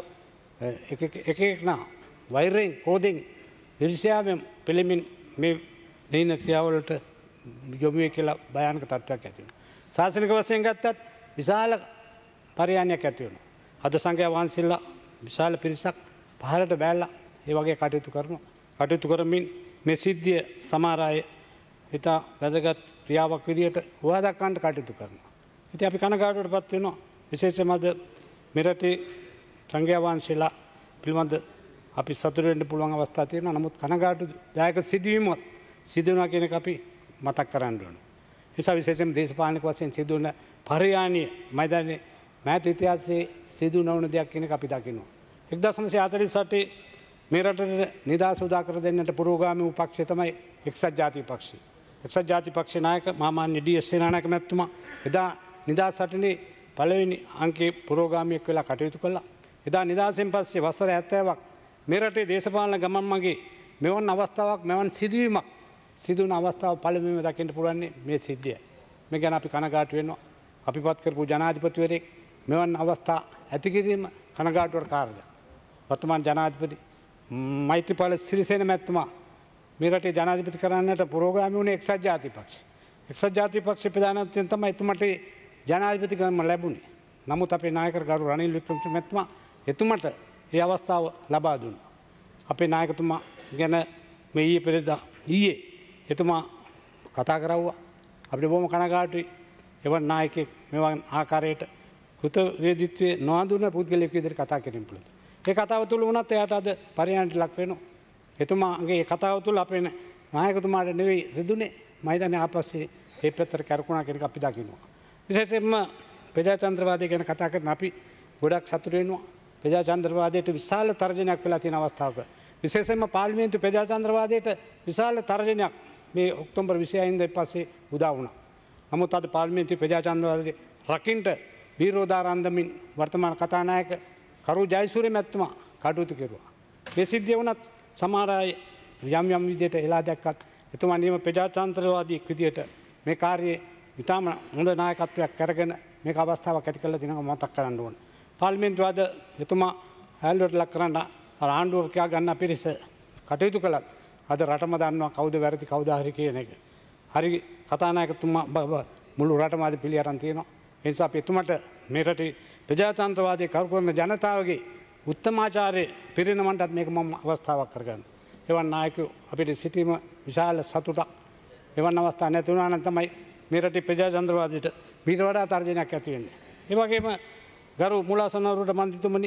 එක එක එකනා වෛරයෙන්, ක්‍රෝධයෙන්, ඊර්ෂ්‍යාවෙන් පෙළෙමින් මේ දින ක්‍රියාවලට යොමු වෙයි කියලා භයානක තත්ත්වයක් ඇති වෙනවා. ශාසනික වශයෙන් ගත්තත් විශාල පරිහානියක් ඇති වෙනවා. අද සංඝයා වහන්සේලා විශාල පිරිසක් පහළට බැලලා ඒ වගේ කටයුතු කරනවා. කටයුතු කරමින් මේ සිද්ධිය සමහර අය ඉතා වැදගත් ක්‍රියාවක් විදිහට හොවා දක්වන්න කටයුතු කරනවා. ඉතින් අපි කනගාටුවටපත් වෙනවා. විශේෂයෙන්ම අද මෙරටේ සංඝයා වහන්සේලා පිළිබඳ අපි සතුටු වෙන්න පුළුවන් අවස්ථා තියෙනවා. නමුත් කනගාටුදායක සිදුවීමක් සිදු වෙනවා කියන එක අපි මතක් කරගන්න ඕනේ. නිසා විශේෂයෙන්ම දේශපාලනික වශයෙන් සිදු වන පරිහානිය මයිදානේ මෑත ඉතිහාසයේ සිදු නොවන දෙයක් කියන එක අපි දකිනවා. එක්දහස් නවසිය හතළිස් අටේ මේ රටට නිදහස උදා කර දෙන්නට පුරෝගාමී වූ පක්ෂය තමයි එක්සත් ජාතික පක්ෂය. එක්සත් ජාතික පක්ෂේ නායක මාමාන්‍ය ඩී.එස්. සේනානායක මැතිතුමා එදා නිදහස් රටනේ පළවෙනි අංකයේ පුරෝගාමියෙක් වෙලා කටයුතු කළා. එදා නිදහසෙන් පස්සේ වසර හැත්තෑවක් මේ රටේ දේශපාලන ගමන් මගේ මෙවන් අවස්ථාවක් මෙවන් සිදුවීමක් සිදු වුණ අවස්ථාව පළමුවෙන්ම දකින්න පුළුවන් මේ සිද්ධිය. මේ ගැන අපි කනගාටු වෙනවා. අපි පත් කරපු ජනාධිපතිවරයෙක් මෙවන් අවස්ථා ඇති කිරීම කනගාටුවට කාරණයක්. වර්තමාන ජනාධිපති මෛත්‍රීපාල සිරිසේන මැතිතුමා මේ රටේ ජනාධිපති කරන්නට පුරෝගාමී වුණේ එක්සත් ජාතික පක්ෂය. එක්සත් ජාතික පක්ෂයේ ප්‍රධානත්වයෙන් තමයි එතුමට ජනාධිපතිකම ලැබුණේ. නමුත් අපේ නායක ගරු රනිල් වික්‍රමසිංහ මැතිතුමා එතුමට ඒ අවස්ථාව ලබා දුන්නා. අපේ නායකතුමා ගැන මේ ඊයේ පෙරේදා ඊයේ එතුමා කතා කරවුවා. අපිට බොහොම කනගාටුයි. එවන් නායකයෙක් මෙවන් ආකාරයට කෘතවේදීත්වයේ නොහඳුනන පුද්ගලයෙක් විදිහට කතා කිරීම පුළුවන්. ඒ කතාව තුළ වුණත් එයාට අද පරිහානියට ලක් වෙනවා. එතුමාගේ ඒ කතාව තුළ අපේ නායකතුමාට නෙවෙයි රිදුනේ. මම හිතන්නේ ආපස්සේ ඒ පැත්තට කරුණා කියන එක අපි දකිනවා. විශේෂයෙන්ම ප්‍රජාතන්ත්‍රවාදය ගැන කතා කරන අපි ගොඩක් සතුටු වෙනවා. ප්‍රජාතන්ත්‍රවාදයට විශාල තර්ජනයක් වෙලා තියෙන අවස්ථාවක විශේෂයෙන්ම පාර්ලිමේන්තු ප්‍රජාතන්ත්‍රවාදයට විශාල තර්ජනයක් මේ ඔක්තෝබර් විසිහය ඉඳන් පස්සේ උදා වුණා. නමුත් අද පාර්ලිමේන්තු ප්‍රජාතන්ත්‍රවාදයේ රකින්ට වීරෝදාරන්දමින් වර්තමාන කතානායක කරු ජයසූරිය මැතිතුමා කටයුතු කෙරුවා. මේ සිද්ධිය වුණත් සමහර අය යම් යම් විදිහට එලා දැක්කත් එතුමා නියම ප්‍රජාතන්ත්‍රවාදී විදිහට මේ කාර්යයේ ඉතාම හොඳ නායකත්වයක් කරගෙන මේක අවස්ථාවක් ඇති කරලා තියෙනවා මතක් කරන්න ඕන. පාර්ලිමේන්තුව අද එතුමා හැල්ලුවට ලක් කරන්න ආණ්ඩුව කියා ගන්න පිරිස කටයුතු කළත් අද රටම දන්නවා කවුද වැරදි කවුද හරි කියන එක. හරි කතානායකතුමා මුළු රටම අද පිළි අරන් තියෙනවා. ඒ නිසා අපි එතුමට මේ රටේ ප්‍රජාතන්ත්‍රවාදයේ කරු කරන ජනතාවගේ උත්තමාචාරයේ පිරිනමන්නත් මේක මම අවස්ථාවක් කරගන්න. එවන් නායකයෝ අපිට සිටීම විශාල සතුටක්. එවන් අවස්ථා නැති වුණා නම් තමයි මේ රටේ ප්‍රජාතන්ත්‍රවාදයට මීට වඩා තර්ජනයක් ඇති වෙන්නේ. ඒ වගේම ගරු මුලාසනවරුට මන්ත්‍රීතුමනි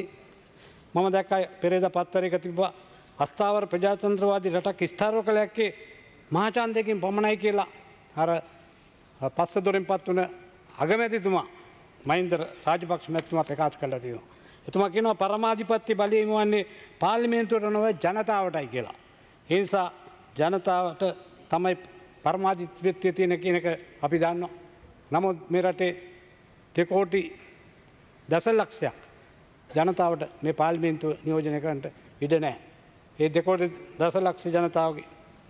මම දැක්කා පෙරේදා පත්තරයක තිබ්බා අස්ථාවර ප්‍රජාතන්ත්‍රවාදී රටක් ස්ථාවර කළ හැක්කේ මහාචන්දයකින් පමණයි කියලා අර පස්ස දොරෙන් පත් වුණ අගමැතිතුමා මහින්ද රාජපක්ෂ මැතිතුමා ප්‍රකාශ කළා තියෙනවා. එතුමා කියනවා පරමාධිපත්‍ය බලය හිමිවන්නේ පාර්ලිමේන්තුවට නොවේ ජනතාවටයි කියලා. ඒ නිසා ජනතාවට තමයි පරමාධිපත්‍ය තියෙන කියන එක අපි දන්නවා. නමුත් මේ රටේ දෙකෝටි දසලක්ෂයක් ජනතාවට මේ පාර්ලිමේන්තුව නියෝජනය කරන්නට ඉඩ නැහැ. ඒ දෙකෝටි දසලක්ෂ ජනතාවගේ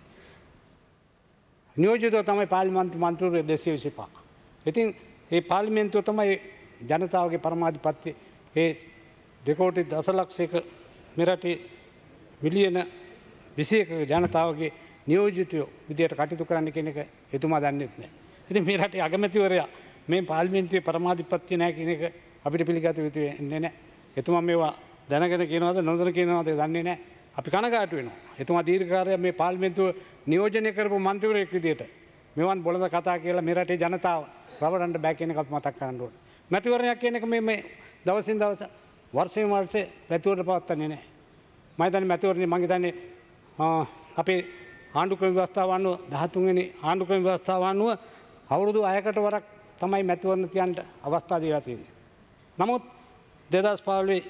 නියෝජිතව තමයි පාර්ලිමේන්තු මන්ත්‍රීවරු දෙසිය විසිපහ. ඉතින් මේ පාර්ලිමේන්තුව තමයි ජනතාවගේ පරමාධිපත්‍ය ඒ දෙකෝටි දසලක්ෂයක මේ රටේ මිලියන විසියක ජනතාවගේ නියෝජිතයෝ විදියට කටයුතු කරන්න කියන එක එතුමා දන්නෙත් නැහැ. ඉතින් මේ රටේ අගමැතිවරයා මේ පාර්ලිමේන්තුවේ පරමාධිපත්‍ය නැහැ කියන එක අපිට පිළිගත යුතු වෙන්නේ නැහැ. එතුමා මේවා දැනගෙන කියනවාද නොදැන කියනවාද දන්නේ නැහැ. අපි කනගාටු වෙනවා. එතුමා දීර්ඝකාලයක් මේ පාර්ලිමේන්තුව නියෝජනය කරපු මන්ත්‍රීවරයෙක් විදියට මෙවන් බොළඳ කතා කියලා මේ රටේ ජනතාව රවටන්න බෑ කියන එක අපි මතක් කරන්න ඕනේ. මැතිවරණයක් කියන එක මේ මේ දවසින් දවස වර්ෂයෙන් වර්ෂේ මැතිවරණ පවත්වන්නේ නැහැ. මම හිතන්නේ මැතිවරණේ මම හිතන්නේ අපේ ආණ්ඩුක්‍රම ව්‍යවස්ථාව අනුව දහතුන්වෙනි ආණ්ඩුක්‍රම ව්‍යවස්ථාව අනුව අවුරුදු හයකට වරක් තමයි මැතිවරණ තියන්න අවස්ථා දීලා තියෙන්නේ. නමුත් දෙදහස් පහළොව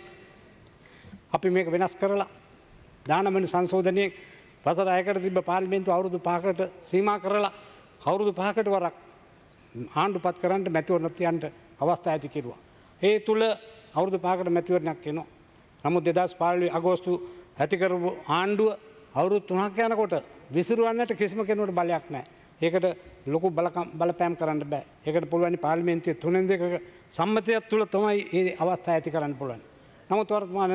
අපි මේක වෙනස් කරලා දානමනි සංශෝධනයෙන් වසර හයකට තිබ්බ පාර්ලිමේන්තුව අවුරුදු පහකට සීමා කරලා අවුරුදු පහකට වරක් ආණ්ඩුපත් කරන්න මැතිවරණ තියන්න අවස්ථා ඇති කෙරුවා. ඒ තුල අවුරුදු පහකට මැතිවරණයක් එනවා. නමුත් දෙදහස් පහළොව අගෝස්තු ඇති කරපු ආණ්ඩුව අවුරුදු තුනක් යනකොට විසිරුවන්නට කිසිම කෙනෙකුට බලයක් නැහැ. ඒකට ලොකු බලපෑම් කරන්න බෑ. ඒකට පුළුවන් පාර්ලිමේන්තුවේ තුනෙන් දෙකක සම්මතයක් තුල තමයි මේ අවස්ථාව ඇති කරන්න පුළුවන්. නමුත් වර්තමාන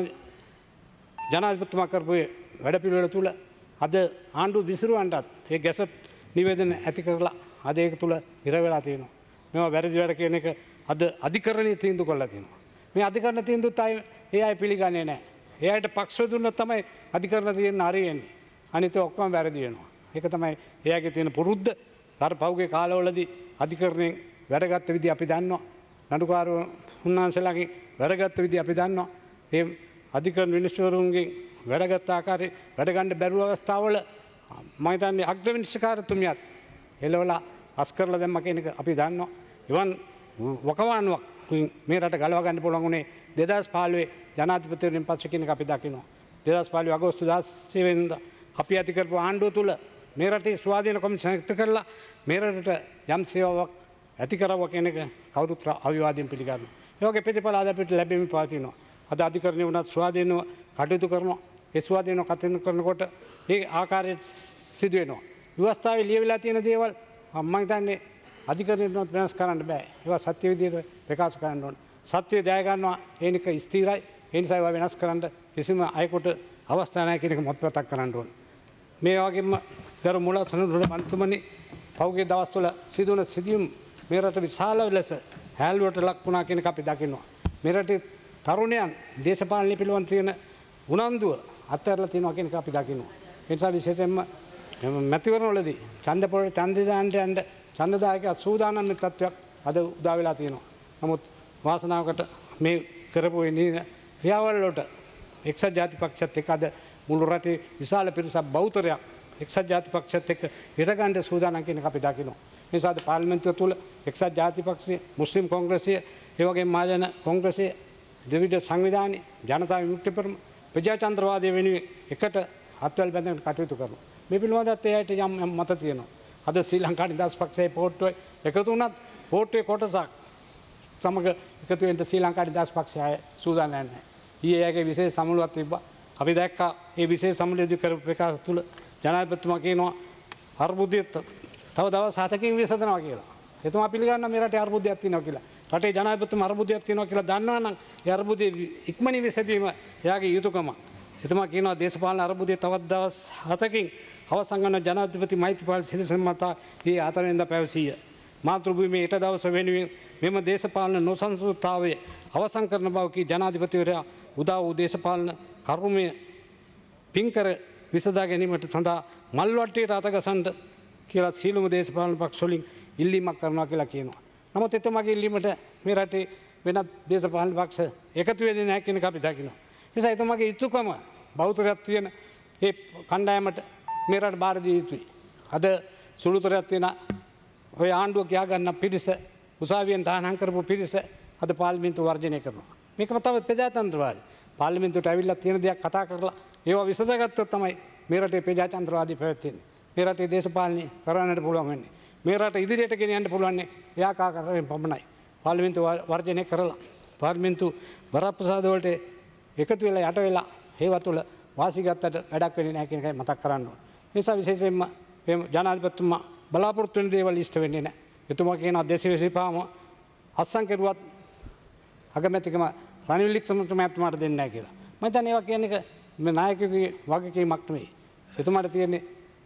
ජනාධිපතිතුමා කරපු වැඩපිළිවෙල තුල අද ආණ්ඩුව විසිරුවන්නත් ඒ ගැසට් නිවේදන ඇති කරලා අද ඒක තුල ඉර වෙලා තියෙනවා. මේවා වැරදි වැඩ කියන එක අද අධිකරණයේ තීන්දුව කරලා තියෙනවා. මේ අධිකරණ තීන්දුවත් අය ඒ අය පිළිගන්නේ නැහැ. ඒ අයට පක්ෂ දුන්නොත් තමයි අධිකරණ තියෙන හරියන්නේ. අනිත ඔක්කොම වැරදි වෙනවා. ඒක තමයි එයාගේ තියෙන පුරුද්ද. අර පහුගිය කාලවලදී අධිකරණයෙන් වැඩගත් විදිහ අපි දන්නවා. නඩුකාරව උන්වහන්සේලාගේ වැඩගත් විදිහ අපි දන්නවා. ඒ අධිකරණ විනිශ්චයවරුන්ගෙන් වැඩගත් ආකාරයේ වැඩ ගන්න බැරුව අවස්ථාවල මම හිතන්නේ අග්‍රවිනිශ්චයකාරතුමියත් එළවලා අස් කරලා දැම්ම කියන එක අපි දන්නවා. ඉවන් වකවානුවක් මේ රට ගලව ගන්න පුළුවන් උනේ දෙදහස් පහළොව ජනාධිපතිවරණයෙන් පස්සේ කියන එක අපි දකිනවා. දෙදහස් පහළොව අගෝස්තු දාසය වෙනිදා අපි ඇති කරපු ආණ්ඩුව තුල මේ රටේ ස්වාධීන කොමිසම එක්ත කරලා මේ රටට යම් සේවාවක් ඇති කරවුවා කියන එක කවුරුත් අවිවාදයෙන් පිළිගන්නවා. ඒ වගේ ප්‍රතිඵල අද අපිට ලැබෙමින් පවතිනවා. අද අධිකරණය වුණත් ස්වාධීනව කටයුතු කරනවා. ඒ ස්වාධීනව කටයුතු කරනකොට ඒ ආකාරයට සිදු වෙනවා. ව්‍යවස්ථාවේ ලියවිලා තියෙන දේවල් මම හිතන්නේ අධිකරණයට වෙනස් කරන්න බෑ. ඒවා සත්‍ය විදිහට ප්‍රකාශ කරන්න ඕන. සත්‍ය ජය ගන්නවා ඒනික ස්ථිරයි. ඒ නිසා ඒවා වෙනස් කරන්න කිසිම අයෙකුට අවස්ථා නැහැ කියන එක මතක් කරන්න ඕන. මේ වගේම ගරු මුලසනරුල මන්තුමනි පෞගේ දවස්වල සිදුවන සිදුවීම් මේ රට විශාල ලෙස හැල්ලුවට ලක් වුණා කියන එක අපි දකිනවා. මේ රටේ තරුණයන් දේශපාලනය පිළිබඳ තියෙන උනන්දුව අත්හැරලා තියෙනවා කියන එක අපි දකිනවා. ඒ නිසා විශේෂයෙන්ම මැතිවරණවලදී ඡන්ද පොළ ඡන්ද දාන්න යන්න ඡන්දදායක සූදානම් වෙන තත්වයක් අද උදා වෙලා තියෙනවා. නමුත් වාසනාවකට මේ කරපු ඉන්නේ ක්‍රියාවල වලට එක්සත් ජාතික පක්ෂත් එක්ක අද මුළු රටේ විශාල පිරිසක් බෞතරයක් එක්සත් ජාතික පක්ෂත් එක්ක හිරගන්න සූදානම් කියන එක අපි දකිනවා. ඒ නිසා පාර්ලිමේන්තුව තුළ එක්සත් ජාතික පක්ෂය, මුස්ලිම් කොංග්‍රසය, ඒ වගේම මහජන කොංග්‍රසය, ද්‍රවිඩ සංවිධානය, ජනතා විමුක්ති පෙරමුණ, ප්‍රජාතන්ත්‍රවාදය වෙනුවෙන් එකට අත්වැල් බැඳගෙන කටයුතු කරනවා. මේ පිළිබඳවත් එයාට යම් මත තියෙනවා. අද ශ්‍රී ලංකා නිදහස් පක්ෂයේ පොට්ටුවේ එකතු වුණත් පොට්ටුවේ කොටසක් සමග එකතු වෙන්න ශ්‍රී ලංකා නිදහස් පක්ෂය සූදානම් නැහැ. ඊයේ එයාගේ විශේෂ සමුළුවක් තිබ්බා. අපි දැක්කා මේ විශේෂ සමුළුවේදී කරපු ප්‍රකාශ තුල ජනාධිපතිතුමා කියනවා අර්බුදය තව දවස් හතකින් විසඳනවා කියලා. එතුමා පිළිගන්නවා මේ රටේ අර්බුදයක් තියෙනවා කියලා. රටේ ජනාධිපතිතුමා අර්බුදයක් තියෙනවා කියලා දන්නවනම් ඒ අර්බුදයේ ඉක්මනින් විසඳීම එයාගේ යුතුයකම. එතුමා කියනවා දේශපාලන අර්බුදයේ තවත් දවස් හතකින් අවසන් වන ජනාධිපති මෛත්‍රීපාල සිරිසේන මහතා ඊයේ හතර වෙනිදා පැවසීය. මාතෘභූමියේ ඊට දවස වෙනුවෙන් මෙම දේශපාලන නොසන්සුන්තාවය අවසන් කරන බව කී ජනාධිපතිවරයා උදා වූ දේශපාලන කර්මය පින්කර විසඳා ගැනීමට සඳහා මල්වට්ටියට අතගසන්න කියලා සීලම දේශපාලන පක්ෂ වලින් ඉල්ලීමක් කරනවා කියලා කියනවා. නමුත් එතුමාගේ ඉල්ලීමට මේ රටේ වෙනත් දේශපාලන පක්ෂ එකතු වෙන්නේ නැහැ කියන එක අපි දකිනවා. ඒ නිසා එතුමාගේ යුතුයකම බෞද්ධයක් තියෙන ඒ කණ්ඩායමට මේ රට බාර දිය යුතුයි. අද සුළුතරයක් තියෙන ඔය ආණ්ඩුව කියා ගන්න පිරිස උසාවියෙන් තහනම් කරපු පිරිස අද පාර්ලිමේන්තුව වර්ජනය කරනවා. මේකම තමයි ප්‍රජාතන්ත්‍රවාදී. පාර්ලිමේන්තුවට ඇවිල්ලා තියෙන දේක් කතා කරලා ඒවා විසඳගත්තොත් තමයි මේ රටේ ප්‍රජාතන්ත්‍රවාදී පැවැත්වෙන්නේ. මේ රටේ දේශපාලනය කරන්නට පුළුවන් වෙන්නේ. මේ රට ඉදිරියට ගෙනියන්න පුළුවන් ඒ ආකාරයෙන් පමණයි. පාර්ලිමේන්තුව වර්ජනය කරලා පාර්ලිමේන්තු වරප්‍රසාද වලට එකතු වෙලා යට වෙලා ඒවා තුළ වාසි ගත්තට වැඩක් වෙන්නේ නැහැ කියන එකයි මතක් කරන්න ඕනේ. ඒ නිසා විශේෂයෙන්ම මේ ජනාධිපතිතුමා බලාපොරොත්තු වෙන දේවල් ඉෂ්ට වෙන්නේ නැහැ. එතුමා කියනවා දෙසිය විසිපහම අත්සන් කෙරුවත් අගමැතිකම රනිල් වික්‍රමතුමාට දෙන්නේ නැහැ කියලා. මම හිතන්නේ ඒවා කියන එක මේ නායකයෙකුගේ වගකීමක් නෙවෙයි. එතුමාට තියෙන්නේ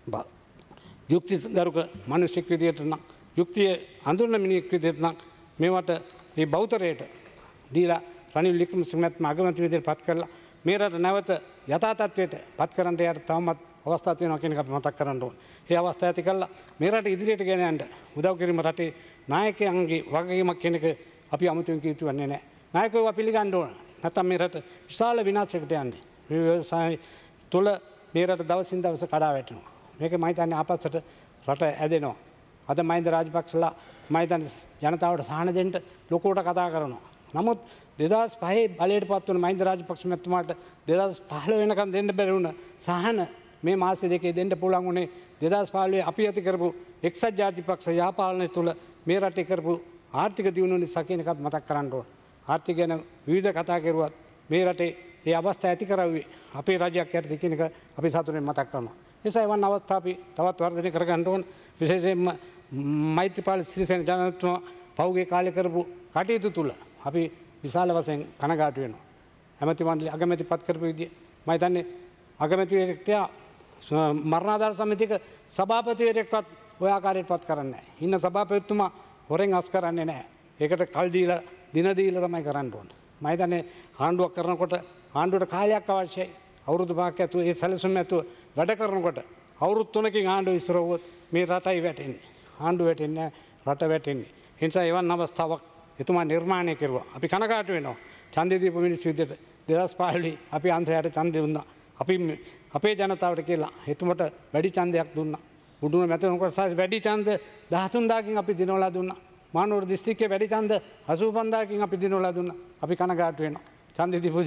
යුක්තිගරුක මිනිසෙක් විදියට නම් යුක්තිය අඳුරන මිනිහෙක් විදියට නම් මේවට මේ බෞතරයට දීලා රනිල් වික්‍රමසිංහතුමා අගමැති විදියට පත් කරලා මේ රට නැවත යථා තත්ත්වයට පත් කරන්න යට තවමත් අවස්ථා තියෙනවා කියන එක අපි මතක් කරන්න ඕනේ. මේ අවස්ථාව ඇති කළා මේ රට ඉදිරියට ගෙන යන්න උදව් කිරීම රටේ නායකයන්ගේ වගකීමක් කියන එක අපි අමුතුවෙන් කියතු වෙන්නේ නැහැ. නායකයෝ පිළිගන්න ඕන. නැත්නම් මේ රට විශාල විනාශයකට යන්නේ. මේ ව්‍යවසාය තුළ මේ රට දවසින් දවස කඩා වැටෙනවා. මේක මම හිතන්නේ ආපස්සට රට ඇදෙනවා. අද මහින්ද රාජපක්ෂලා මම හිතන්නේ ජනතාවට සහන දෙන්න ලොකුවට කතා කරනවා. නමුත් දෙදහස් පහේ බලයට පත් වුණ මහින්ද රාජපක්ෂ මැතිතුමාට දෙදහස් පහළ වෙනකන් දෙන්න බැරි වුණ සහන මේ මාස දෙකේ දෙන්න පුළුවන් උනේ දෙදහස් පහළොවේ අපි ඇති කරපු එක්සත් ජාතිපක්ෂ යාපාලනය තුළ මේ රටේ කරපු ආර්ථික දියුණුව නිසා කියන එකත් මතක් කරන්න ඕන. ආර්ථික ගැන විවිධ කතා කරුවත් මේ රටේ ඒ අවස්ථා ඇති කරවුවේ අපේ රජයක් යටතේ කියන එක අපි සතුටින් මතක් කරනවා. ඒ නිසා එවන් අවස්ථා අපි තවත් වර්ධනය කර ගන්න ඕන. විශේෂයෙන්ම මෛත්‍රීපාල සිරිසේන ජනාධිපතිතුමා පහුගිය කාලේ කරපු කටයුතු තුළ අපි විශාල වශයෙන් කනගාටු වෙනවා. ඇමති මණ්ඩලය අගමැති පත් කරපු විදිය මම හිතන්නේ අගමැතිවරයෙක්ට මරණාධාර සමිතියක සභාපතිවරයෙක්වත් ඔය ආකාරයට පත් කරන්නේ නැහැ. ඉන්න සභාපතිතුමා හොරෙන් අස් කරන්නේ නැහැ. ඒකට කල් දීලා දින දීලා තමයි කරන්න ඕනේ. මම හිතන්නේ ආණ්ඩුවක් කරනකොට ආණ්ඩුවට කාලයක් අවශ්‍යයි. අවුරුදු පහක් ඇතුළත ඒ සැලසුම් ඇතුළත වැඩ කරනකොට අවුරුදු තුනකින් ආණ්ඩුව ඉස්සර වුවොත් මේ රටයි වැටෙන්නේ. ආණ්ඩුව වැටෙන්නේ නැහැ, රට වැටෙන්නේ. ඒ නිසා එවන් අවස්ථාවක් එතුමා නිර්මාණය කරුවා. අපි කනගාටු වෙනවා. ඡන්දය දීපු මිනිස්සු විදිහට දෙදහස් පහළොවේ අපි අන්තරයට ඡන්දය දුන්නා. අපි අපේ ජනතාවට කියලා එතුමට වැඩි ඡන්දයක් දුන්නා. බුදුම මැතිතුමන් කොටස වැඩි ඡන්ද දහතුන් දාකින් අපි දිනවලා දුන්නා. මානවර දිස්ත්‍රික්කයේ වැඩි ඡන්ද අසූ පන්දාකින් අපි දිනවලා දුන්නා. අපි කනගාටු වෙනවා. ඡන්දෙ දීපු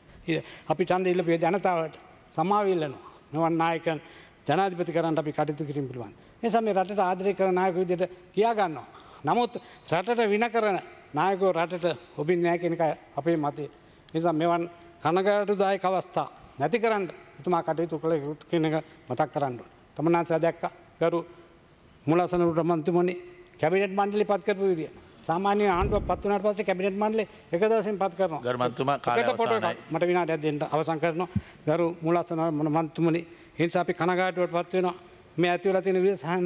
අපි ඡන්දෙ ඉල්ලපු ජනතාවට සමාව ඉල්ලනවා. නවන් නායකයන් ජනාධිපති කරන්න අපි කටයුතු කිරීම පිළිබඳ. ඒ නිසා මේ රටට ආදරය කරන නායකයෝ විදිහට කියා ගන්නවා. නමුත් රටට වින කරන නායකයෝ රටට ඔබින් නැහැ කියන එකයි අපේ මතය. ඒ නිසා මෙවන් කනගාටුදායක අවස්ථා නැති කරන්න එතුමා කටයුතු කළ යුතු කියන එක මතක් කරන්න ඕනේ. තමන්නාන්සලා දැක්කා ගරු මුලසනරුට මන්ත්‍රීතුමනි කැබිනට් මණ්ඩලය පත් කරපු විදිය. සාමාන්‍ය ආණ්ඩුවක් පත් වුණාට පස්සේ කැබිනට් මණ්ඩලය එක දවසින් පත් කරනවා. ගරු මන්ත්‍රීතුමා කාලය අවසానයි. මට විනාඩියක් දෙන්න අවසන් කරනවා. ගරු මුලසන මන්ත්‍රීතුමනි ඒ නිසා අපි කනගාටුවට පත් වෙනවා. මේ ඇති වෙලා තියෙන විසහන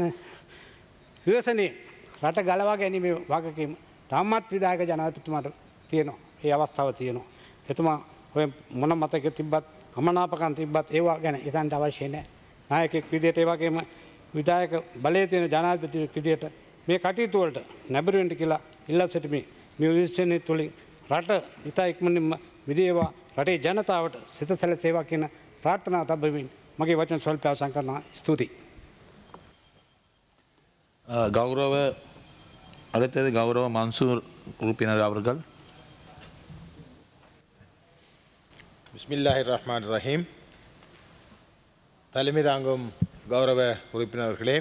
විවසනේ රට ගලවා ගැනීමේ වගකීම තාමත් විධායක ජනාධිපතිතුමාට තියෙනවා. ඒ අවස්ථාව තියෙනවා. එතුමා ඔය මොන මතක තිබ්බත් අමනාපකම් තිබ්බත් ඒවා ගැන හිතන්න අවශ්‍ය නැහැ. නායකයෙක් විදියට ඒ වගේම විධායක බලයේ තියෙන ජනාධිපතියෙක් විදියට මේ කටයුතු වලට නැඹුරු වෙන්න කියලා ඉල්ලා සිටිමි. මේ විශ්වනේ තුලින් රට ඉතා ඉක්මනින්ම විදේවා රටේ ජනතාවට සිත සැලසේවා කියන ප්‍රාර්ථනාව තබමින් මගේ වචන ස්වල්ප අවසන් කරනවා. ස්තුතියි. கௌரவ அடுத்தது கௌரவ மன்சூர் உறுப்பினர் அவர்கள். பிஸ்மில்லாஹிர் ரஹ்மான் ரஹீம். தலைமை தாங்கும் கௌரவ உறுப்பினர்களே,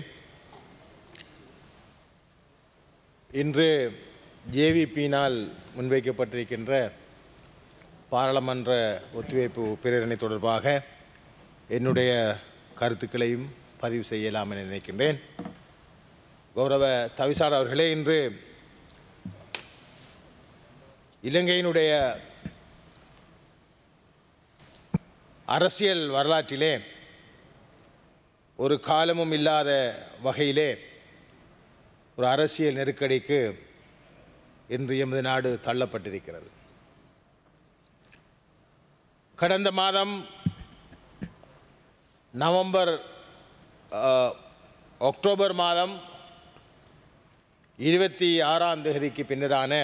இன்று ஜேவிபியினால் முன்வைக்கப்பட்டிருக்கின்ற பாராளுமன்ற ஒத்திவைப்பு பிரேரணை தொடர்பாக என்னுடைய கருத்துக்களையும் பதிவு செய்யலாம் என நினைக்கின்றேன். கௌரவ தவிசாளர் அவர்களே, இன்று இலங்கையினுடைய அரசியல் வரலாற்றிலே ஒரு காலமும் இல்லாத வகையிலே ஒரு அரசியல் நெருக்கடிக்கு இன்று எமது நாடு தள்ளப்பட்டிருக்கிறது. கடந்த மாதம் நவம்பர் அக்டோபர் மாதம் இருபத்தி ஆறாம் தேதிக்கு பின்னரான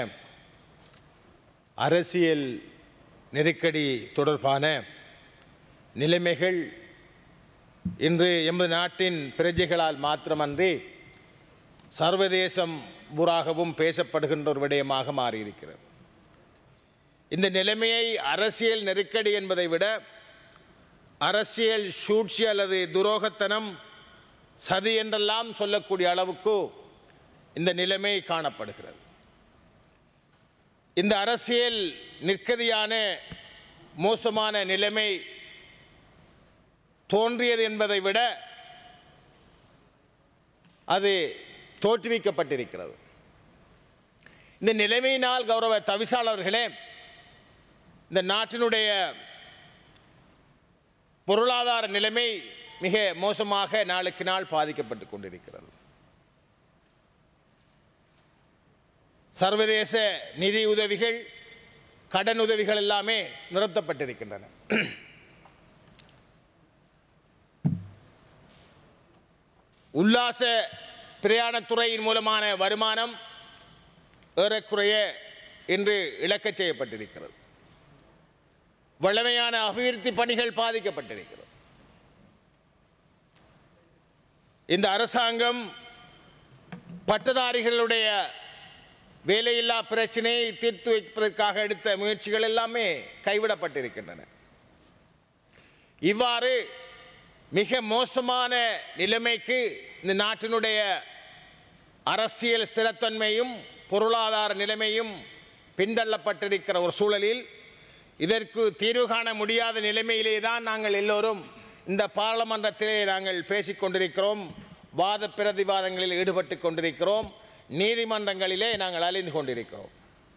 அரசியல் நெருக்கடி தொடர்பான நிலைமைகள் இன்று எமது நாட்டின் பிரஜைகளால் மாத்திரமன்றி சர்வதேசம் பூராகவும் பேசப்படுகின்ற ஒரு விடயமாக மாறியிருக்கிறது. இந்த நிலைமையை அரசியல் நெருக்கடி என்பதை விட அரசியல் சூழ்ச்சி அல்லது துரோகத்தனம் சதி என்றெல்லாம் சொல்லக்கூடிய அளவுக்கு இந்த நிலைமை காணப்படுகிறது. இந்த அரசியல் நிற்கதியான மோசமான நிலைமை தோன்றியது என்பதை விட அது தோற்றுவிக்கப்பட்டிருக்கிறது. இந்த நிலைமையினால் கௌரவ தவிசாளர்களே, இந்த நாட்டினுடைய பொருளாதார நிலைமை மிக மோசமாக நாளுக்கு நாள் பாதிக்கப்பட்டு கொண்டிருக்கிறது. சர்வதேச நிதி உதவிகள், கடன் உதவிகள் எல்லாமே நிறுத்தப்பட்டிருக்கின்றன. உல்லாச பிரயாணத்துறையின் மூலமான வருமானம் ஏறக்குறைய இன்று இழக்கச் செய்யப்பட்டிருக்கிறது. வளமையான அபிவிருத்தி பணிகள் பாதிக்கப்பட்டிருக்கிறது. இந்த அரசாங்கம் பட்டதாரிகளுடைய வேலையில்லா பிரச்சனையை தீர்த்து வைப்பதற்காக எடுத்த முயற்சிகள் எல்லாமே கைவிடப்பட்டிருக்கின்றன. இவ்வாறு மிக மோசமான நிலைமைக்கு இந்த நாட்டினுடைய அரசியல் ஸ்திரத்தன்மையும் பொருளாதார நிலைமையும் பின்தள்ளப்பட்டிருக்கிற ஒரு சூழலில் இதற்கு தீர்வு காண முடியாத நிலைமையிலே தான் நாங்கள் எல்லோரும் இந்த பாராளுமன்றத்திலே நாங்கள் பேசிக்கொண்டிருக்கிறோம், வாத பிரதிவாதங்களில் ஈடுபட்டு கொண்டிருக்கிறோம், நீதிமன்றங்களிலே நாங்கள் அலைந்து கொண்டிருக்கிறோம்.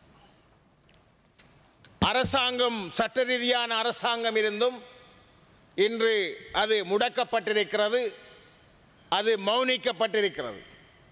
அரசாங்கம் சட்ட ரீதியான அரசாங்கம் இருந்தும் இன்று அது முடக்கப்பட்டிருக்கிறது, அது மௌனிக்கப்பட்டிருக்கிறது.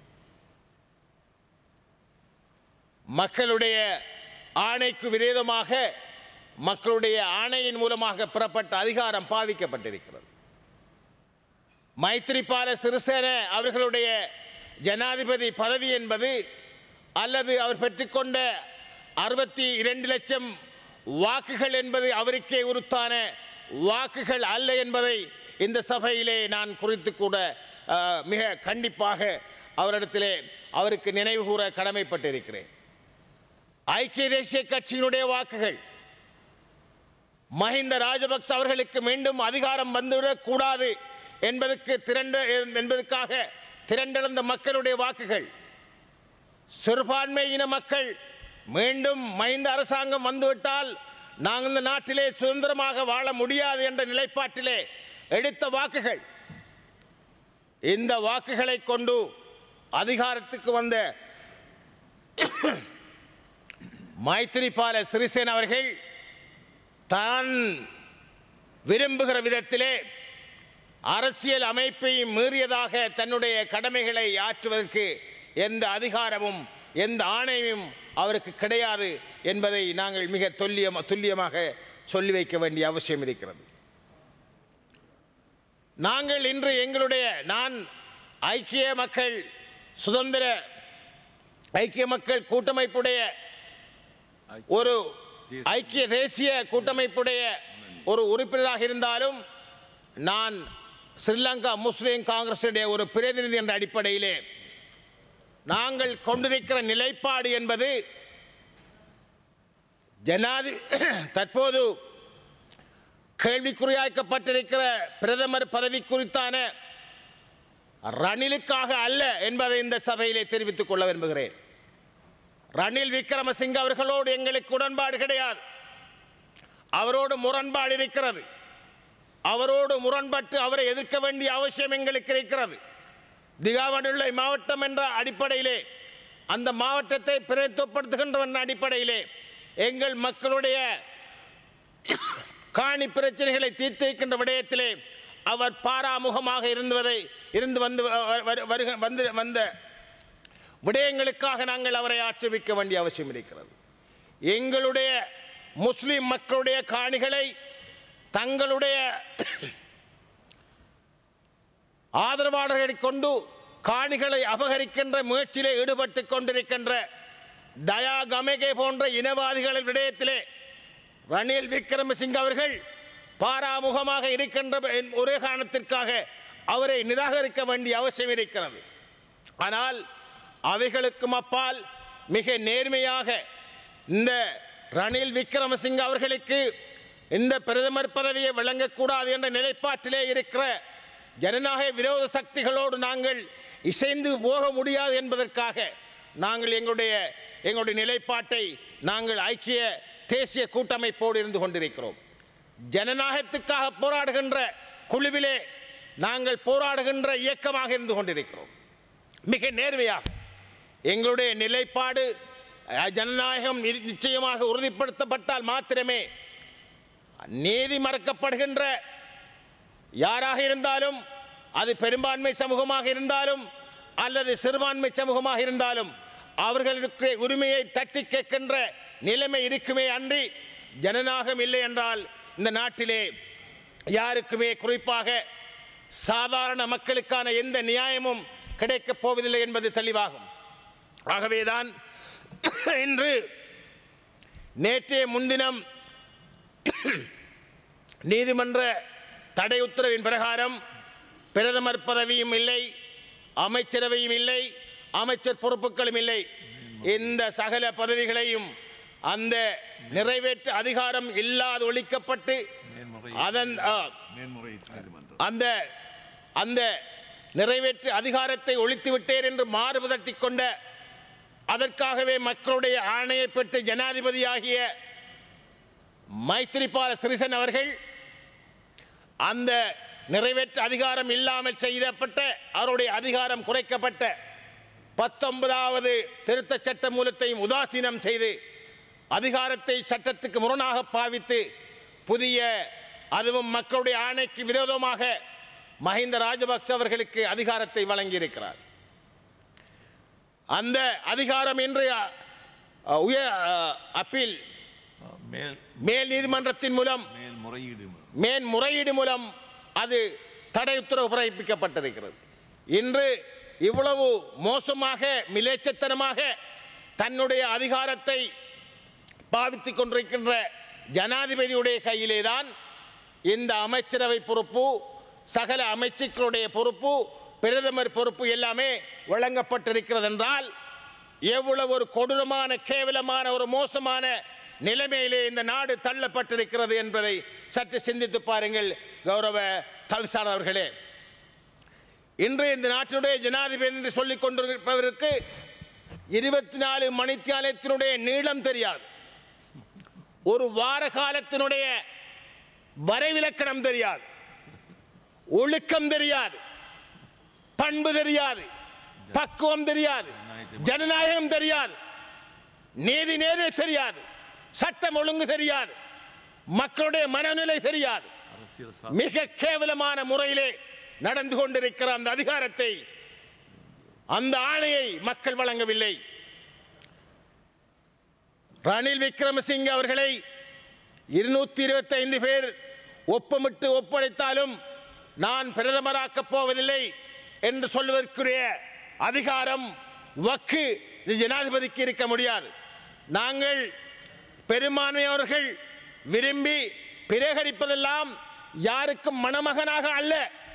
மக்களுடைய ஆணைக்கு விரோதமாக மக்களுடைய ஆணையின் மூலமாக பெறப்பட்ட அதிகாரம் பாவிக்கப்பட்டிருக்கிறது. மைத்ரிபால சிறிசேன அவர்களுடைய ஜனாதிபதி பதவி என்பது அல்லது அவர் பெற்றுக்கொண்ட அறுபத்தி இரண்டு லட்சம் வாக்குகள் என்பது அவருக்கே உருத்தான வாக்குகள் அல்ல என்பதை இந்த சபையிலே நான் குறித்து கூட மிக கண்டிப்பாக அவரிடத்திலே அவருக்கு நினைவு கூற கடமைப்பட்டிருக்கிறேன். ஐக்கிய தேசிய கட்சியினுடைய வாக்குகள் மஹிந்த ராஜபக்ச அவர்களுக்கு மீண்டும் அதிகாரம் வந்துவிடக் கூடாது என்பதற்கு திரண்ட என்பதற்காக திரண்டெழுந்த மக்களுடைய வாக்குகள், சிறுபான்மை இன மக்கள் மீண்டும் மஹிந்த அரசாங்கம் வந்துவிட்டால் நாங்கள் இந்த நாட்டிலே சுதந்திரமாக வாழ முடியாது என்ற நிலைப்பாட்டிலே எடுத்த வாக்குகள், இந்த வாக்குகளை கொண்டு அதிகாரத்துக்கு வந்த மைத்ரிபால சிறிசேன அவர்கள் தான் விரும்புகிற விதத்திலே அரசியல் அமைப்பை மீறியதாக தன்னுடைய கடமைகளை ஆற்றுவதற்கு எந்த அதிகாரமும் எந்த ஆணையும் அவருக்கு கிடையாது என்பதை நாங்கள் மிக துல்லியம் துல்லியமாக சொல்லி வைக்க வேண்டிய அவசியம் இருக்கிறது. நாங்கள் இன்று எங்களுடைய நான் ஐக்கிய மக்கள் சுதந்திர ஐக்கிய மக்கள் கூட்டமைப்புடைய ஒரு ஐக்கிய தேசிய கூட்டமைப்புடைய ஒரு உறுப்பினராக இருந்தாலும் நான் ஸ்ரீலங்கா முஸ்லிம் காங்கிரசுடைய ஒரு பிரதிநிதி என்ற அடிப்படையிலே நாங்கள் கொண்டிருக்கிற நிலைப்பாடு என்பது ஜனாதி தற்போது கேள்விக்குறியாக்கப்பட்டிருக்கிற பிரதமர் பதவி குறித்தான ரணிலுக்காக அல்ல என்பதை இந்த சபையிலே தெரிவித்துக் கொள்ள விரும்புகிறேன். ரணில் விக்ரமசிங்க அவர்களோடு எங்களுக்கு உடன்பாடு கிடையாது, அவரோடு முரண்பாடு இருக்கிறது. அவரோடு முரண்பட்டு அவரை எதிர்க்க வேண்டிய அவசியம் எங்களுக்கு இருக்கிறது. திகாவடுள்ள மாவட்டம் என்ற அடிப்படையிலே அந்த மாவட்டத்தை பிரதித்துவப்படுத்துகின்ற அடிப்படையிலே எங்கள் மக்களுடைய காணி பிரச்சனைகளை தீர்த்து வைக்கின்ற விடயத்திலே அவர் பாராமுகமாக இருந்ததை இருந்து வந்து வருக வந்து வந்த விடயங்களுக்காக நாங்கள் அவரை ஆட்சேபிக்க வேண்டிய அவசியம் இருக்கிறது. எங்களுடைய முஸ்லிம் மக்களுடைய காணிகளை தங்களுடைய ஆதரவாளர்களை கொண்டு காணிகளை அபகரிக்கின்ற முயற்சியிலே ஈடுபட்டு கொண்டிருக்கின்ற தயா கமகே போன்ற இனவாதிகளின் விடயத்திலே ரணில் விக்ரமசிங்க அவர்கள் பாராமுகமாக இருக்கின்ற ஒரே காரணத்திற்காக அவரை நிராகரிக்க வேண்டிய அவசியம் இருக்கிறது. ஆனால் அவைகளுக்கும் அப்பால் மிக நேர்மையாக இந்த ரணில் விக்ரமசிங்க அவர்களுக்கு இந்த பிரதமர் பதவியை வழங்கக்கூடாது என்ற நிலைப்பாட்டிலே இருக்கிற ஜனநாயக விரோத சக்திகளோடு நாங்கள் இசைந்து போக முடியாது என்பதற்காக நாங்கள் எங்களுடைய எங்களுடைய நிலைப்பாட்டை நாங்கள் ஐக்கிய தேசிய கூட்டமைப்போடு இருந்து கொண்டிருக்கிறோம். ஜனநாயகத்துக்காக போராடுகின்ற குழுவிலே நாங்கள் போராடுகின்ற இயக்கமாக இருந்து கொண்டிருக்கிறோம். மிக நேர்மையாக எங்களுடைய நிலைப்பாடு ஜனநாயகம் நிச்சயமாக உறுதிப்படுத்தப்பட்டால் மாத்திரமே நீதி மறுக்கப்படுகின்ற யாராக இருந்தாலும், அது பெரும்பான்மை சமூகமாக இருந்தாலும் அல்லது சிறுபான்மை சமூகமாக இருந்தாலும் அவர்களுக்கு உரிமையை தட்டி கேட்கின்ற நிலைமை இருக்குமே அன்றி ஜனநாயகம் இல்லை என்றால் இந்த நாட்டிலே யாருக்குமே குறிப்பாக சாதாரண மக்களுக்கான எந்த நியாயமும் கிடைக்கப் போவதில்லை என்பது தெளிவாகும். ஆகவேதான் இன்று நேற்றைய முன்தினம் நீதிமன்ற தடை உத்தரவின் பிரகாரம் பிரதமர் பதவியும் இல்லை, அமைச்சரவையும் இல்லை, அமைச்சர் பொறுப்புகளும் இல்லை. இந்த சகல பதவிகளையும் அந்த நிறைவேற்று அதிகாரம் இல்லாது ஒழிக்கப்பட்டு அதன் அந்த அந்த நிறைவேற்று அதிகாரத்தை ஒழித்து விட்டேன் என்று மார்பு தட்டி கொண்ட, அதற்காகவே மக்களுடைய ஆணையை பெற்று ஜனாதிபதியாகிய மைத்ரிபால சிறிசேன அவர்கள் அந்த நிறைவேற்று அதிகாரம் இல்லாமல் செய்யப்பட்ட, அவருடைய அதிகாரம் குறைக்கப்பட்ட பத்தொன்பதாவது திருத்த சட்ட மூலத்தையும் உதாசீனம் செய்து அதிகாரத்தை சட்டத்துக்கு முரணாக பாவித்து புதிய, அதுவும் மக்களுடைய ஆணைக்கு விரோதமாக மஹிந்த ராஜபக்ஷ அவர்களுக்கு அதிகாரத்தை வழங்கியிருக்கிறார். அந்த அதிகாரம் இன்று உயர் அப்பீல் மேல் நீதிமன்றத்தின் மூலம் மேன்முறையீடு மூலம் அது தடை உத்தரவு பிறப்பிக்கப்பட்டிருக்கிறது. இன்று இவ்வளவு மோசமாக மிலேச்சத்தனமாக தன்னுடைய அதிகாரத்தை பாவித்துக் கொண்டிருக்கின்ற ஜனாதிபதியுடைய கையிலேதான் இந்த அமைச்சரவை பொறுப்பு, சகல அமைச்சர்களுடைய பொறுப்பு, பிரதமர் பொறுப்பு எல்லாமே வழங்கப்பட்டிருக்கிறது என்றால் எவ்வளவு ஒரு கொடூரமான, கேவலமான, ஒரு மோசமான நிலைமையிலே இந்த நாடு தள்ளப்பட்டிருக்கிறது என்பதை சற்று சிந்தித்து பாருங்கள் கௌரவ தவிசாளர்களே. இன்று இந்த நாட்டினுடைய ஜனாதிபதி என்று சொல்லிக் கொண்டிருப்பவருக்கு இருபத்தி நாலு மணித்தியாலத்தினுடைய நீளம் தெரியாது, ஒரு வார காலத்தினுடைய வரைவிலக்கணம் தெரியாது, ஒழுக்கம் தெரியாது, பண்பு தெரியாது, பக்குவம் தெரியாது, ஜனநாயகம் தெரியாது, நீதி நேர்மை தெரியாது, சட்டம் ஒழுங்கு தெரியாது, மக்களுடைய மனநிலை தெரியாது. மிக கேவலமான முறையிலே நடந்து கொண்டிருக்கிற அந்த அதிகாரத்தை, அந்த ஆணையை மக்கள் வழங்கவில்லை. ரணில் விக்ரமசிங்கே அவர்களை இருநூத்தி இருபத்தி ஐந்து பேர் ஒப்பமிட்டு ஒப்படைத்தாலும் நான் பிரதமராக்கப் போவதில்லை என்று சொல்வதற்குரிய அதிகாரம், வக்கு ஜனாதிபதிக்கு இருக்க முடியாது. நாங்கள் பெரும்பான்மையவர்கள் விரும்பி பிரேகரிப்பதெல்லாம் யாருக்கும் மணமகனாக அல்ல.